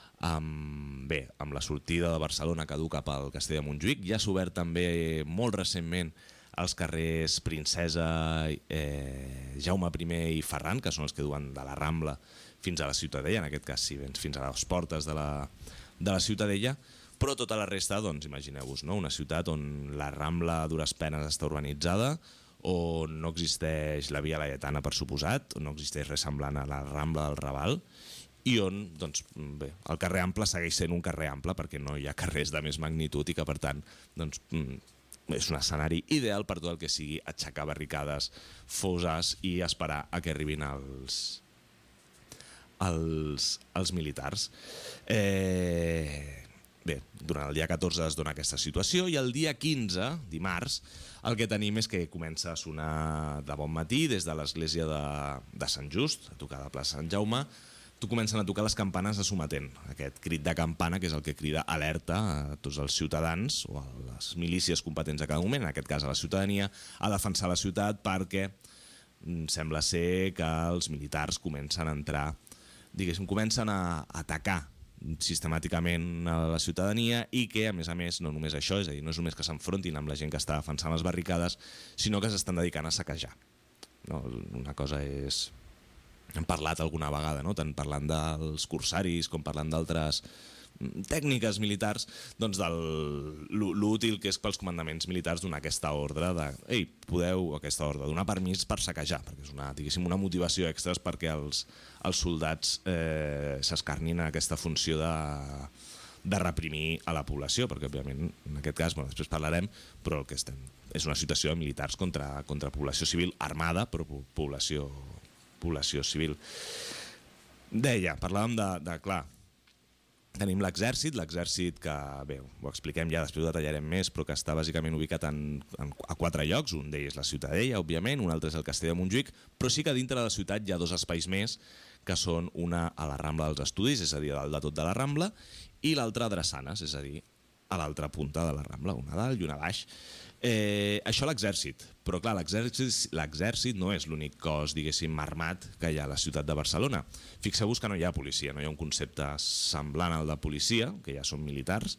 A: amb, bé, amb la sortida de Barcelona que du cap al Castell de Montjuïc. Ja s'ha obert també molt recentment els carrers Princesa, eh, Jaume I i Ferran, que són els que duen de la Rambla fins a la Ciutadella, en aquest cas sí, fins a les portes de la, de la Ciutadella, però tota la resta, doncs imagineu-vos, no? Una ciutat on la Rambla a dures penes està urbanitzada, on no existeix la Via Laietana, per suposat, on no existeix res semblant a la Rambla del Raval, i on, doncs, bé, el carrer Ample segueix sent un carrer ample perquè no hi ha carrers de més magnitud i que, per tant, doncs, és un escenari ideal per tot el que sigui aixecar barricades, fosses i esperar a que arribin els, els, els militars. Eh... Bé, durant el dia catorze es dona aquesta situació i el dia quinze, dimarts, el que tenim és que comença a sonar de bon matí des de l'església de, de Sant Just, a tocar de plaça Sant Jaume, tu comencen a tocar les campanes de sometent, aquest crit de campana que és el que crida alerta a tots els ciutadans o a les milícies competents a cada moment, en aquest cas a la ciutadania, a defensar la ciutat perquè sembla ser que els militars comencen a entrar, diguéssim, comencen a atacar sistemàticament a la ciutadania i que, a més a més, no només això, és a dir, no és només que s'enfrontin amb la gent que està defensant les barricades, sinó que s'estan dedicant a saquejar. No, una cosa és... Hem parlat alguna vegada, no? Tant parlant dels corsaris com parlant d'altres tècniques militars, doncs del l'útil que és pels comandaments militars donar aquesta ordre de, ei, podeu, aquesta ordre, donar permís per saquejar, perquè és una, diguéssim, una motivació extra perquè els, els soldats eh, s'escarnin en aquesta funció de, de reprimir a la població, perquè òbviament en aquest cas, bueno, després parlarem, però el que estem és una situació de militars contra, contra població civil armada, però població, població civil. Deia, parlàvem de, de clar, tenim l'exèrcit, l'exèrcit que, bé, ho expliquem ja, després ho detallarem més, però que està bàsicament ubicat en, en, a quatre llocs, un d'ells la Ciutadella, òbviament, un altre és el Castell de Montjuïc, però sí que dintre de la ciutat hi ha dos espais més, que són una a la Rambla dels Estudis, és a dir, a dalt de tot de la Rambla, i l'altra a Drassanes, és a dir, a l'altra punta de la Rambla, una a dalt i una a baix. Eh, això l'exèrcit, però clar, l'exèrcit no és l'únic cos, diguéssim, armat que hi ha a la ciutat de Barcelona. Fixeu-vos que no hi ha policia, no hi ha un concepte semblant al de policia, que ja són militars.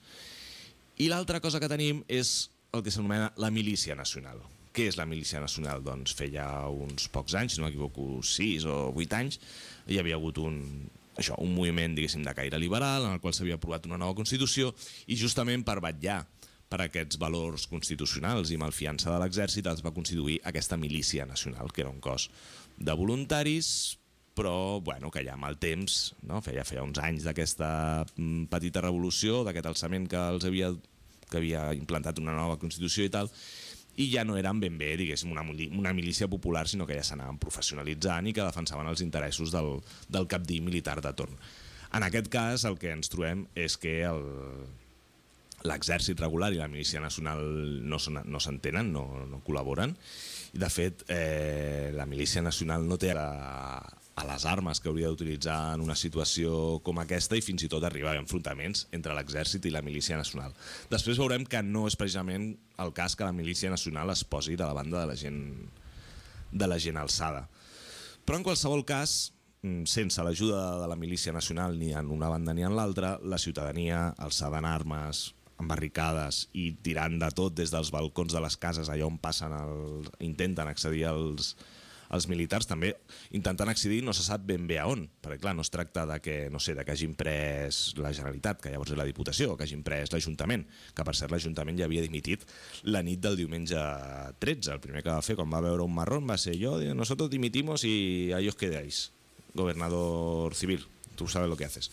A: I l'altra cosa que tenim és el que s'anomena la Milícia Nacional. Què és la Milícia Nacional? Doncs feia uns pocs anys, si no m'equivoco, sis o vuit anys, hi havia hagut un, això, un moviment, diguéssim, de caire liberal, en el qual s'havia aprovat una nova Constitució, i justament per vetllar per aquests valors constitucionals i malfiança de l'exèrcit es va constituir aquesta Milícia Nacional, que era un cos de voluntaris, però bueno, que ja amb el temps, no? feia, feia uns anys d'aquesta petita revolució, d'aquest alçament que els havia, que havia implantat una nova Constitució i tal, i ja no eren ben bé, diguéssim, una, una milícia popular, sinó que ja s'anaven professionalitzant i que defensaven els interessos del, del capdill militar de torn. En aquest cas, el que ens trobem és que el l'exèrcit regular i la Milícia Nacional no s'entenen, no, no col·laboren. I de fet, eh, la Milícia Nacional no té a, a les armes que hauria d'utilitzar en una situació com aquesta i fins i tot arribar a enfrontaments entre l'exèrcit i la Milícia Nacional. Després veurem que no és precisament el cas que la Milícia Nacional es posi de la banda de la gent, de la gent alçada. Però en qualsevol cas, sense l'ajuda de la Milícia Nacional ni en una banda ni en l'altra, la ciutadania alçada en armes, amb barricades i tirant de tot des dels balcons de les cases allà on passen el, intenten accedir als, als militars, també intentant accedir no se sap ben bé a on, perquè clar, no es tracta de que, no sé, de que hagin pres la Generalitat, que llavors és la Diputació, o que hagin pres l'Ajuntament, que per cert l'Ajuntament ja havia dimitit la nit del diumenge tretze, el primer que va fer quan va veure un marrón va ser jo, nosotros dimitimos y ahí os quedáis, gobernador civil, tú sabes lo que haces.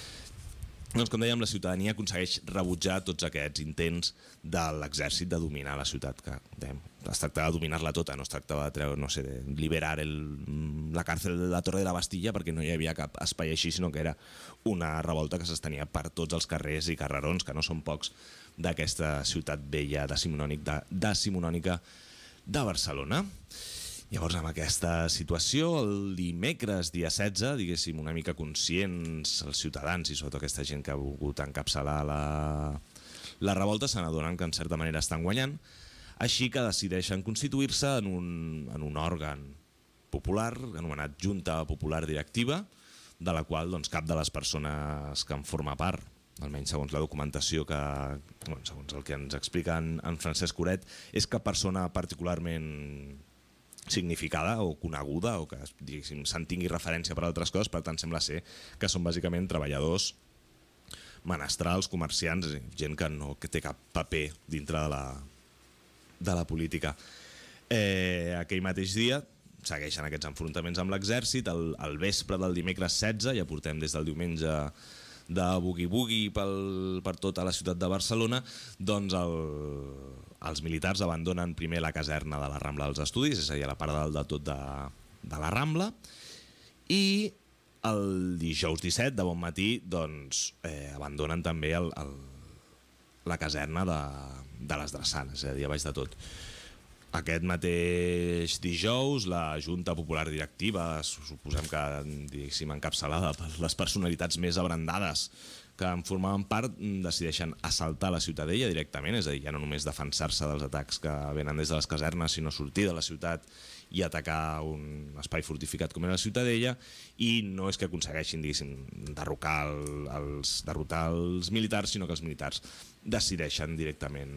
A: Doncs, com dèiem, la ciutadania aconsegueix rebutjar tots aquests intents de l'exèrcit de dominar la ciutat, que dèiem, es tracta de dominar-la tota, no es tracta de treure, no sé, de liberar el, la càrcel de la Torre de la Bastilla perquè no hi havia cap espai així, sinó que era una revolta que s'estenia per tots els carrers i carrerons, que no són pocs, d'aquesta ciutat vella decimonònica de, decimonònica de Barcelona. Llavors, amb aquesta situació, el dimecres, dia setze, diguéssim, una mica conscients els ciutadans i sobretot aquesta gent que ha volgut encapçalar la, la revolta, se n'adonen que en certa manera estan guanyant, així que decideixen constituir-se en un, en un òrgan popular, anomenat Junta Popular Directiva, de la qual doncs, cap de les persones que en forma part, almenys segons la documentació que, bueno, segons el que ens explica en, en Francesc Coret, és cap persona particularment significada o coneguda o que se'n tingui referència per a altres coses, per tant sembla ser que són bàsicament treballadors, menestrals, comerciants, gent que no que té cap paper dintre de la, de la política. Eh, aquell mateix dia segueixen aquests enfrontaments amb l'exèrcit, el, el vespre del dimecres setze, ja portem des del diumenge de boogie-boogie pel, per tota la ciutat de Barcelona, doncs el, els militars abandonen primer la caserna de la Rambla dels Estudis, és a dir, a la part de dalt de tot de, de la Rambla, i el dijous disset, de bon matí, doncs, eh, abandonen també el, el, la caserna de, de les Drassanes, és a dir, a baix de tot. Aquest mateix dijous, la Junta Popular Directiva, suposem que diguéssim encapçalada per les personalitats més abrandades que en formaven part, decideixen assaltar la Ciutadella directament, és a dir, ja no només defensar-se dels atacs que venen des de les casernes, sinó sortir de la ciutat i atacar un espai fortificat com era la Ciutadella, i no és que aconsegueixin, diguéssim, derrocar el, els, derrotar els militars, sinó que els militars decideixen directament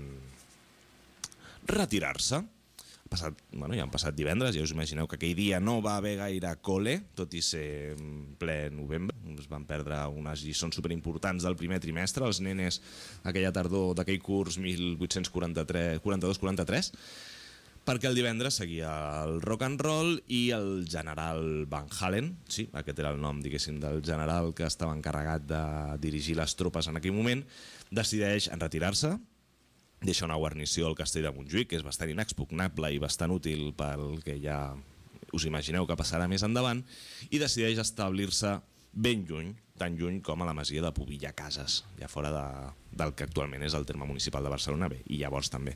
A: retirar-se. Passat, bueno, ja han passat divendres, ja us imagineu que aquell dia no va haver gaire col·le, tot i ser en ple novembre. Es van perdre unes lliçons superimportants del primer trimestre, els nenes aquella tardor d'aquell curs mil vuit-cents quaranta-dos quaranta-tres. perquè el divendres seguia el rock and roll i el general Van Halen, sí, aquest era el nom, diguéssim, del general que estava encarregat de dirigir les tropes en aquell moment, decideix enretirar-se, deixa una guarnició al castell de Montjuïc, que és bastant inexpugnable i bastant útil pel que ja us imagineu que passarà més endavant, i decideix establir-se ben lluny, tan lluny com a la masia de Pobilla Cases, ja fora de, del que actualment és el terme municipal de Barcelona, bé, i llavors també.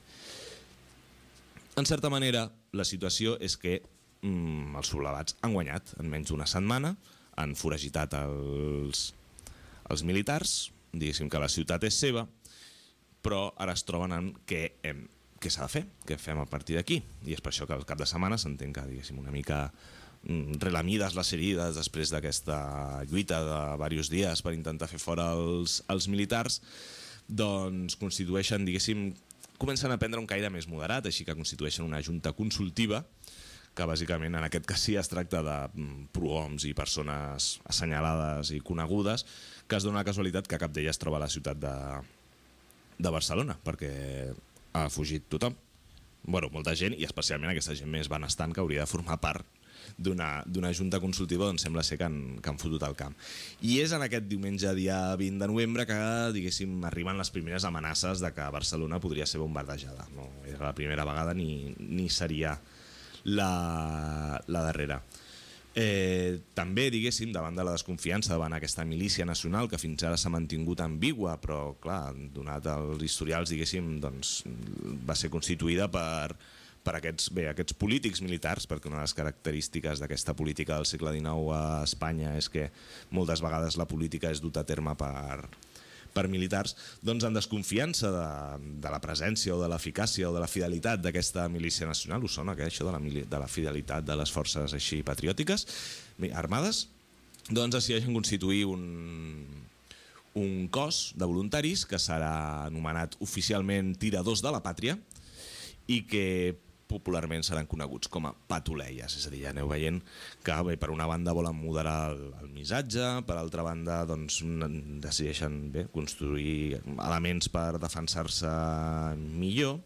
A: En certa manera, la situació és que mm, els sublevats han guanyat en menys d'una setmana, han foragitat els, els militars, diguéssim que la ciutat és seva, però ara es troben en què, hem, què s'ha de fer, què fem a partir d'aquí. I és per això que al cap de setmana s'entén que, diguéssim, una mica relamides les ferides després d'aquesta lluita de diversos dies per intentar fer fora els, els militars, doncs constitueixen, diguéssim, comencen a prendre un caire més moderat, així que constitueixen una junta consultiva, que bàsicament en aquest cas sí es tracta de prohoms i persones assenyalades i conegudes, que es dona la casualitat que cap d'elles es troba a la ciutat de, de Barcelona, perquè ha fugit tothom. Bueno, molta gent, i especialment aquesta gent més benestant que hauria de formar part d'una junta consultiva, doncs sembla ser que han, que han fotut el camp. I és en aquest diumenge, dia vint de novembre, que, diguéssim, arriben les primeres amenaces de que Barcelona podria ser bombardejada. No era la primera vegada ni, ni seria la, la darrera. Eh, també, diguéssim, davant de la desconfiança davant aquesta milícia nacional que fins ara s'ha mantingut ambigua, però, clar, donat els historials, diguéssim, doncs, va ser constituïda per per aquests, bé, aquests polítics militars, perquè una de les característiques d'aquesta política del segle dinou a Espanya és que moltes vegades la política és duta a terme per, per militars, doncs en desconfiança de, de la presència o de l'eficàcia o de la fidelitat d'aquesta milícia nacional, us sona que això de la, de la fidelitat de les forces així patriòtiques, armades, doncs decideixen constituir un, un cos de voluntaris que serà anomenat oficialment Tiradors de la Pàtria i que popularment seran coneguts com a patuleies, és a dir, ja aneu veient que bé, per una banda volen moderar el, el missatge, per altra banda doncs, decideixen bé, construir elements per defensar-se millor.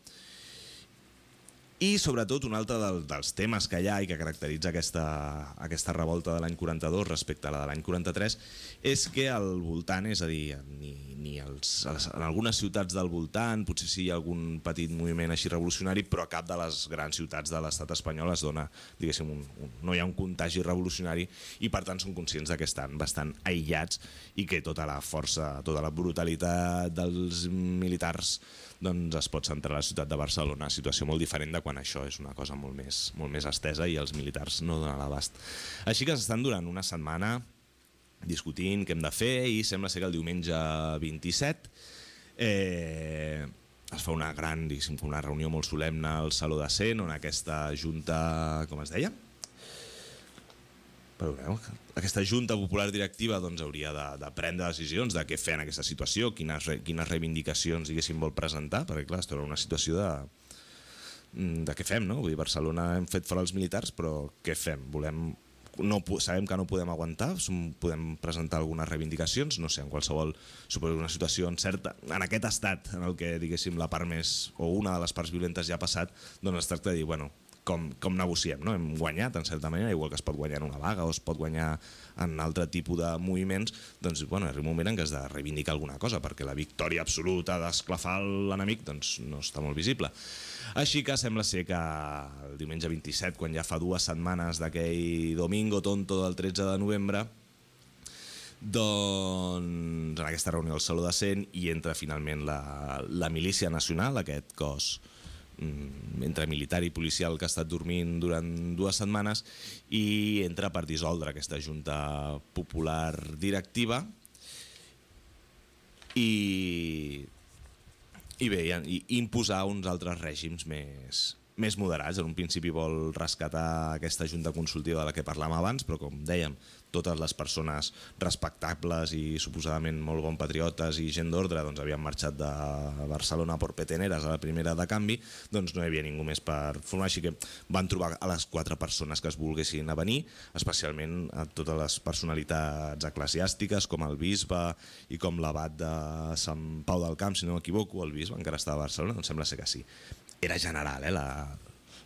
A: I sobretot un altre del, dels temes que hi ha i que caracteritza aquesta, aquesta revolta de l'any quaranta-dos respecte a la de l'any quaranta-tres és que al voltant, és a dir, ni, ni els, en algunes ciutats del voltant, potser sí hi ha algun petit moviment així revolucionari, però a cap de les grans ciutats de l'estat espanyol es dona, diguéssim, un, un, no hi ha un contagi revolucionari i per tant són conscients que estan bastant aïllats i que tota la força, tota la brutalitat dels militars doncs es pot centrar a la ciutat de Barcelona, situació molt diferent de quan això és una cosa molt més, molt més estesa i els militars no donen l'abast. Així que s'estan durant una setmana discutint què hem de fer i sembla ser que el diumenge vint-i-set eh, es fa una gran, diguéssim, una reunió molt solemne al Saló de Cent on aquesta junta, com es deia? Però, aquesta junta popular directiva doncs, hauria de, de prendre decisions de què fer en aquesta situació, quines, quines reivindicacions diguéssim vol presentar, perquè clar, es troba una situació de, de què fem, no? Vull dir, Barcelona hem fet fora els militars, però què fem? Volem, no, sabem que no podem aguantar, podem presentar algunes reivindicacions, no sé, en qualsevol, suposo una situació en certa, en aquest estat en el que diguéssim la part més, o una de les parts violentes ja ha passat, doncs es tracta de dir, bueno, Com, com negociem, no? Hem guanyat en certa manera, igual que es pot guanyar en una vaga o es pot guanyar en altre tipus de moviments, doncs bueno, arriba un moment en què has de reivindicar alguna cosa perquè la victòria absoluta d'esclafar l'enemic doncs no està molt visible. Així que sembla ser que el diumenge vint-i-set, quan ja fa dues setmanes d'aquell domingo tonto del tretze de novembre, doncs en aquesta reunió al Saló de Cent hi entra finalment la, la milícia nacional, aquest cos entre militar i policial que ha estat dormint durant dues setmanes i entra per dissoldre aquesta junta popular directiva i, i bé, i imposar uns altres règims més, més moderats. En un principi vol rescatar aquesta junta consultiva de la que parlàvem abans, però com dèiem, totes les persones respectables i suposadament molt bon patriotes i gent d'ordre doncs havien marxat de Barcelona per peteneres a la primera de canvi, doncs no hi havia ningú més per formar, així que van trobar a les quatre persones que es volguessin a venir, especialment a totes les personalitats eclesiàstiques com el bisbe i com l'abat de Sant Pau del Camp, si no m'equivoco, el bisbe encara estava a Barcelona, doncs sembla ser que sí. Era general, eh, la,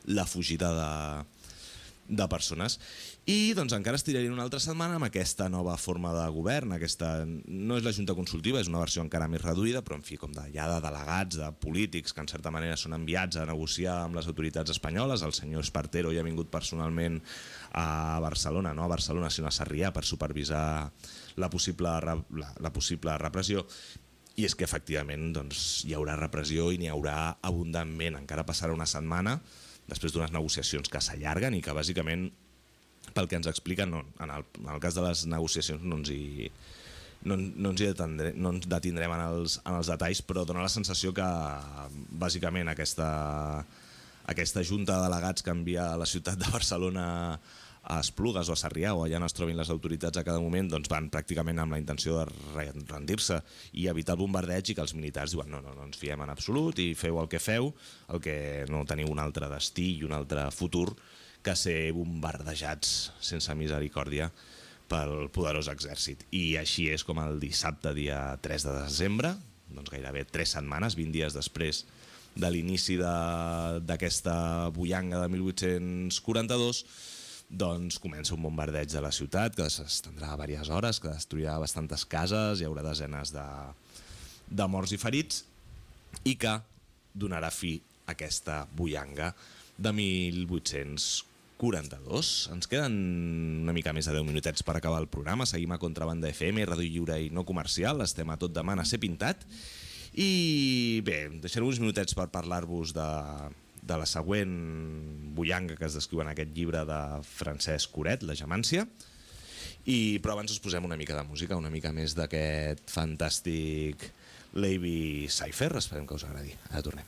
A: la fugida de, de persones. I doncs encara estirarien una altra setmana amb aquesta nova forma de govern. Aquesta no és la Junta Consultiva, és una versió encara més reduïda, però en fi, com de, ja de delegats, de polítics que en certa manera són enviats a negociar amb les autoritats espanyoles. El senyor Espartero ja ha vingut personalment a Barcelona, no a Barcelona sinó a Sarrià, per supervisar la possible, la, la possible repressió. I és que efectivament doncs, hi haurà repressió i n'hi haurà abundantment. Encara passarà una setmana després d'unes negociacions que s'allarguen i que bàsicament, pel que ens expliquen, no, en, el, en el cas de les negociacions no ens hi, no, no ens hi detindrem, no ens detindrem en els, en els detalls, però dona la sensació que bàsicament aquesta, aquesta junta de delegats que envia a la ciutat de Barcelona a Esplugues o a Sarrià o allà on es trobin les autoritats a cada moment, doncs van pràcticament amb la intenció de rendir-se i evitar el bombardeig, i que els militars diuen no, no, no ens fiem en absolut i feu el que feu, el que no teniu un altre destí i un altre futur que ser bombardejats sense misericòrdia pel poderós exèrcit. I així és com el dissabte, dia tres de desembre, doncs gairebé tres setmanes, vint dies després de l'inici d'aquesta boianga de mil vuit-cents quaranta-dos, doncs comença un bombardeig de la ciutat que s'estendrà diverses hores, que destruirà bastantes cases, hi haurà desenes de, de morts i ferits, i que donarà fi a aquesta boianga de mil vuit-cents quaranta-dos. Ens queden una mica més de deu minutets per acabar el programa. Seguim a Contrabanda F M, ràdio lliure i no comercial. Estem a Tot demana ser pintat. I bé, deixaré uns minutets per parlar-vos de, de la següent boianga que es descriu en aquest llibre de Francesc Coret, La Gemància. I, però abans us posem una mica de música, una mica més d'aquest fantàstic Levi Cypher. Esperem que us agradi. Ara tornem.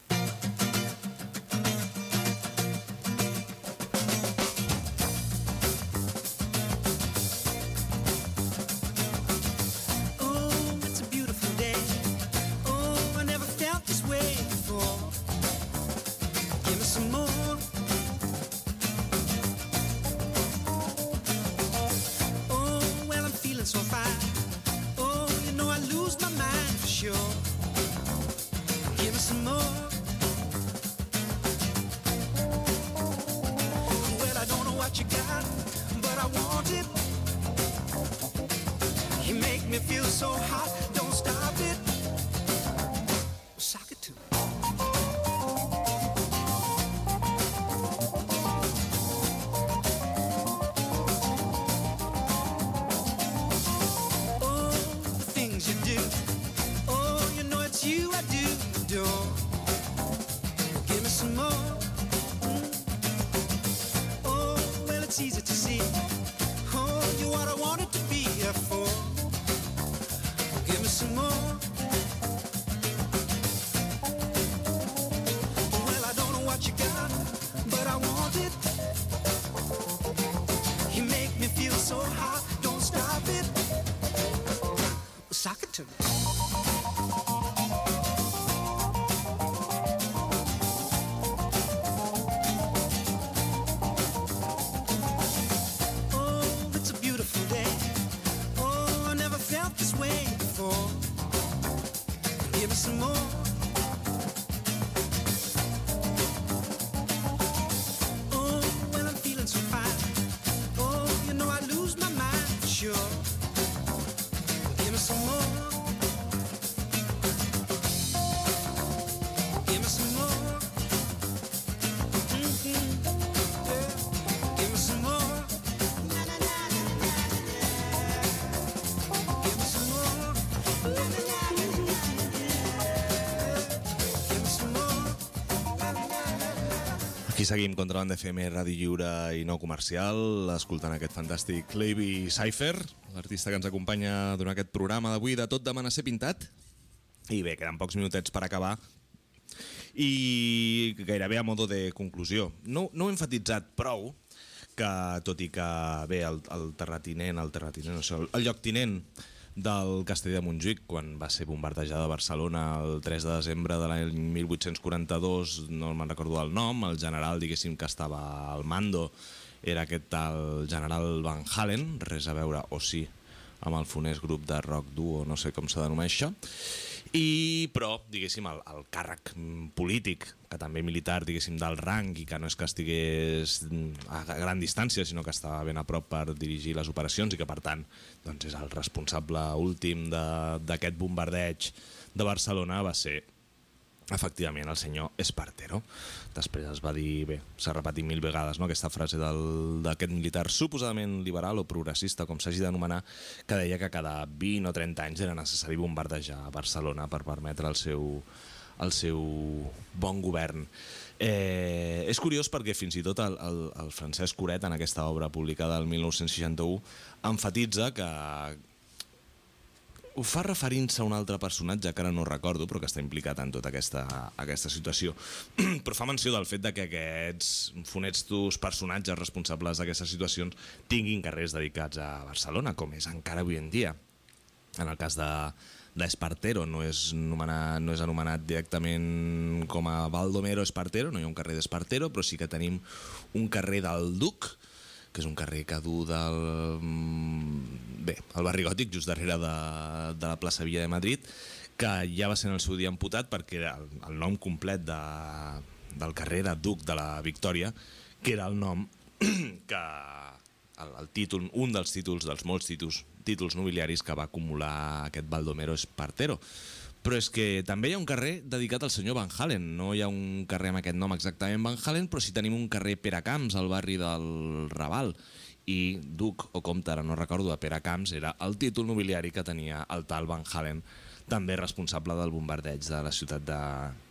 A: Aquí seguim Contrabanda F M, ràdio lliure i no comercial, escoltant aquest fantàstic Levi Cypher, l'artista que ens acompanya durant aquest programa d'avui de Tot demana ser pintat. I bé, queden pocs minutets per acabar. I gairebé a modo de conclusió. No, no he enfatitzat prou que, tot i que bé, el, el terratinent, el terratinent, no sé, el, el lloctinent del castell de Montjuïc, quan va ser bombardejada Barcelona el tres de desembre de l'any mil vuit-cents quaranta-dos, no me'n recordo el nom, el general, diguéssim, que estava al mando era aquest tal general Van Halen, res a veure, o sí, amb el funest grup de rock duo, no sé com s'anomena això. I, però, diguéssim, el, el càrrec polític, que també militar, diguéssim, del rang, i que no és que estigués a gran distància, sinó que estava ben a prop per dirigir les operacions i que, per tant, doncs és el responsable últim d'aquest bombardeig de Barcelona, va ser efectivament el senyor Espartero. Després es va dir, bé, s'ha repetit mil vegades, no?, aquesta frase d'aquest militar suposadament liberal o progressista, com s'hagi d'anomenar, que deia que cada vint o trenta anys era necessari bombardejar Barcelona per permetre el seu, el seu bon govern. Eh, és curiós perquè fins i tot el, el, el Francesc Coret, en aquesta obra publicada el mil nou-cents seixanta-u, enfatitza que ho fa referint-se a un altre personatge que ara no recordo, però que està implicat en tota aquesta, aquesta situació. Però fa menció del fet de que aquests funestos personatges responsables d'aquestes situacions tinguin carrers dedicats a Barcelona, com és encara avui en dia. En el cas de d'Espartero no és anomenat, no és anomenat directament com a Baldomero Espartero, no hi ha un carrer d'Espartero, però sí que tenim un carrer del Duc, que és un carrer que du del... bé, el barri Gòtic, just darrere de, de la plaça Villa de Madrid, que ja va ser en el seu dia amputat perquè era el, el nom complet de, del carrer de Duc de la Victòria, que era el nom que... El, el títol, un dels títols, dels molts títols, títols nobiliaris que va acumular aquest Baldomero Espartero. Però és que també hi ha un carrer dedicat al senyor Van Halen. No hi ha un carrer amb aquest nom exactament Van Halen, però sí tenim un carrer Peracamps al barri del Raval. I Duc o Comte, ara no recordo, de Peracamps era el títol nobiliari que tenia el tal Van Halen, també responsable del bombardeig de la ciutat de,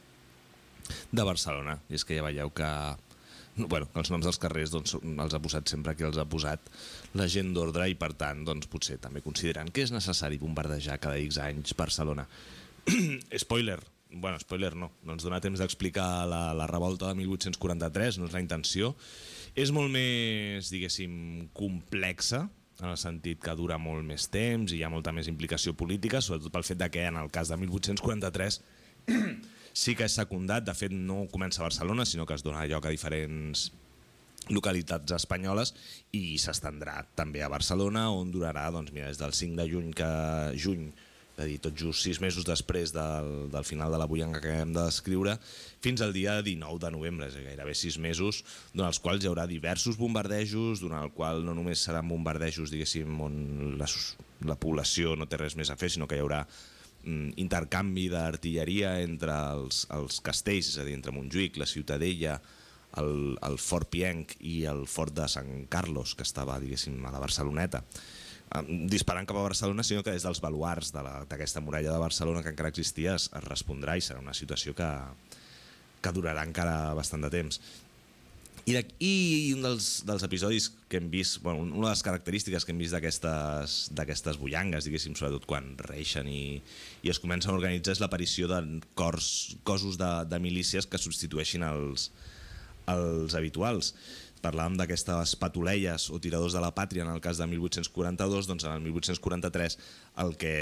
A: de Barcelona. I és que ja veieu que... Bueno, els noms dels carrers doncs, els ha posat sempre qui els ha posat la gent d'ordre i, per tant, doncs, potser també consideren que és necessari bombardejar cada X anys Barcelona. Spoiler, bueno, spoiler no, no ens dona temps d'explicar la, la revolta de mil vuit-cents quaranta-tres, no és la intenció. És molt més, diguéssim, complexa, en el sentit que dura molt més temps i hi ha molta més implicació política, sobretot pel fet de que en el cas de mil vuit-cents quaranta-tres sí que és secundat, de fet no comença a Barcelona, sinó que es dona lloc a diferents localitats espanyoles i s'estendrà també a Barcelona, on durarà, doncs mira, des del cinc de juny, que, juny és a dir, tot just sis mesos després del, del final de la bullanga que acabem de descriure, fins al dia dinou de novembre, és a dir, gairebé sis mesos, durant els quals hi haurà diversos bombardejos, durant el qual no només seran bombardejos, diguéssim, on la, la població no té res més a fer, sinó que hi haurà mm, intercanvi d'artilleria entre els, els castells, és a dir, entre Montjuïc, la Ciutadella, el, el Fort Pienc i el Fort de Sant Carlos, que estava, diguéssim, a la Barceloneta, disparant cap a Barcelona, sinó que des dels baluars d'aquesta muralla de Barcelona que encara existia es, es respondrà i serà una situació que, que durarà encara bastant de temps. I, de, i un dels, dels episodis que hem vist, bueno, una de les característiques que hem vist d'aquestes bullangues, diguéssim, sobretot quan reixen i, i es comencen a organitzar, és l'aparició de cors, cossos de, de milícies que substitueixin els, els habituals. Parlàvem d'aquestes patulelles o tiradors de la pàtria en el cas de mil vuit-cents quaranta-dos, doncs en el mil vuit-cents quaranta-tres el que,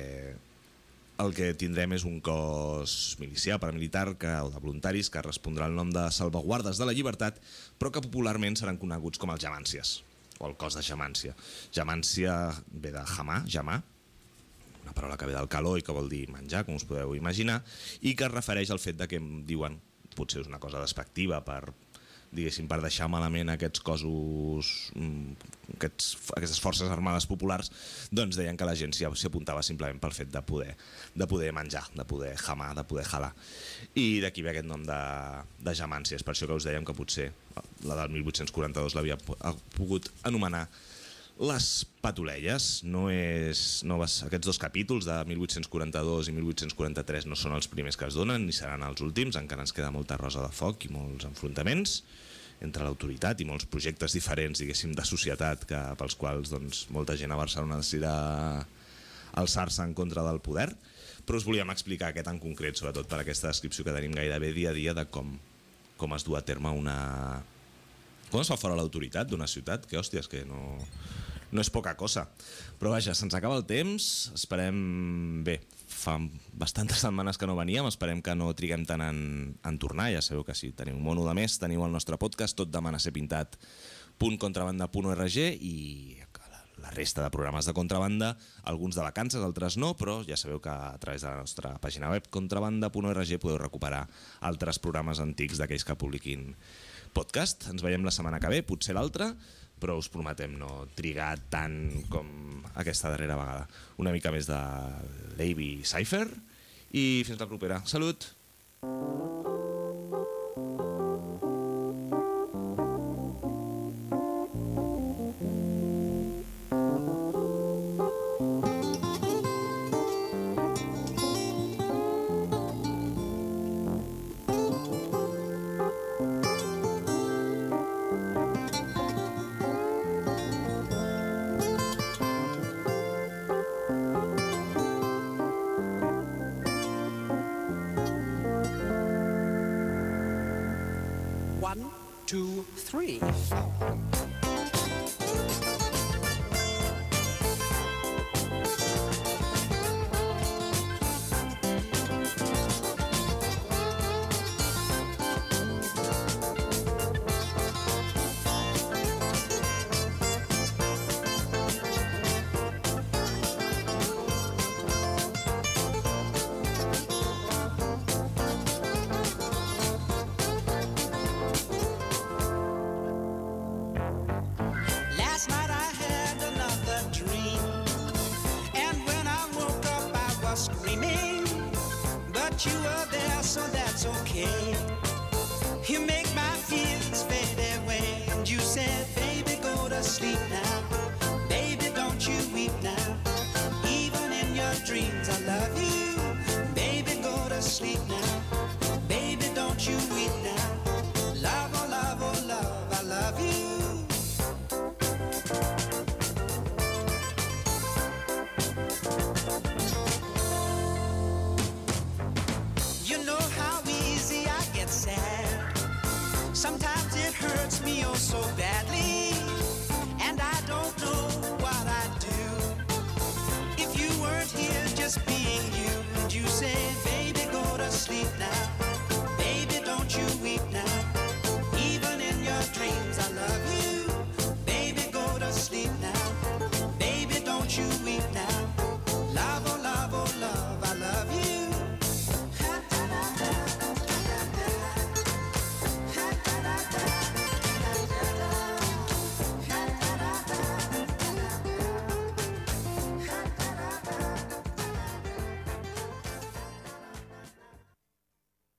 A: el que tindrem és un cos milicià, paramilitar que, o de voluntaris que respondrà al nom de salvaguardes de la llibertat, però que popularment seran coneguts com els jamàncies, o el cos de jamància. Jamància ve de jamà, jamà, una paraula que ve del caló i que vol dir menjar, com us podeu imaginar, i que es refereix al fet de que em diuen, potser és una cosa despectiva per... diguéssim, per deixar malament aquests cossos, aquests, aquestes forces armades populars, doncs deien que la gent s'hi apuntava simplement pel fet de poder, de poder menjar, de poder jamar, de poder jalar. I d'aquí ve aquest nom de, de jamància. És per això que us dèiem que potser la del mil vuit-cents quaranta-dos l'havia pogut anomenar les patulelles. No és, no vas, aquests dos capítols de mil vuit-cents quaranta-dos i mil vuit-cents quaranta-tres no són els primers que es donen ni seran els últims, encara ens queda molta rosa de foc i molts enfrontaments entre l'autoritat i molts projectes diferents, diguéssim, de societat que, pels quals doncs, molta gent a Barcelona decidirà alçar-se en contra del poder, però us volíem explicar aquest en concret, sobretot per aquesta descripció que tenim gairebé dia a dia de com, com es du a terme una... com es fa fora l'autoritat d'una ciutat, que hòsties, que no... no és poca cosa. Però vaja, se'ns acaba el temps, esperem... bé, fa bastantes setmanes que no veníem, esperem que no triguem tant en, en tornar, ja sabeu que si teniu un mono de més, teniu el nostre podcast, tot demana ser pintat punt contrabanda punt org i la resta de programes de Contrabanda, alguns de vacances, altres no, però ja sabeu que a través de la nostra pàgina web contrabanda punt org podeu recuperar altres programes antics d'aquells que publiquin podcast. Ens veiem la setmana que ve, potser l'altra, però us prometem no trigar tant com aquesta darrera vegada. Una mica més de Levi Cypher i fins la propera. Salut!
B: One, two, three. Last night I had another dream, and when I woke up I was screaming, but you were there, so that's okay.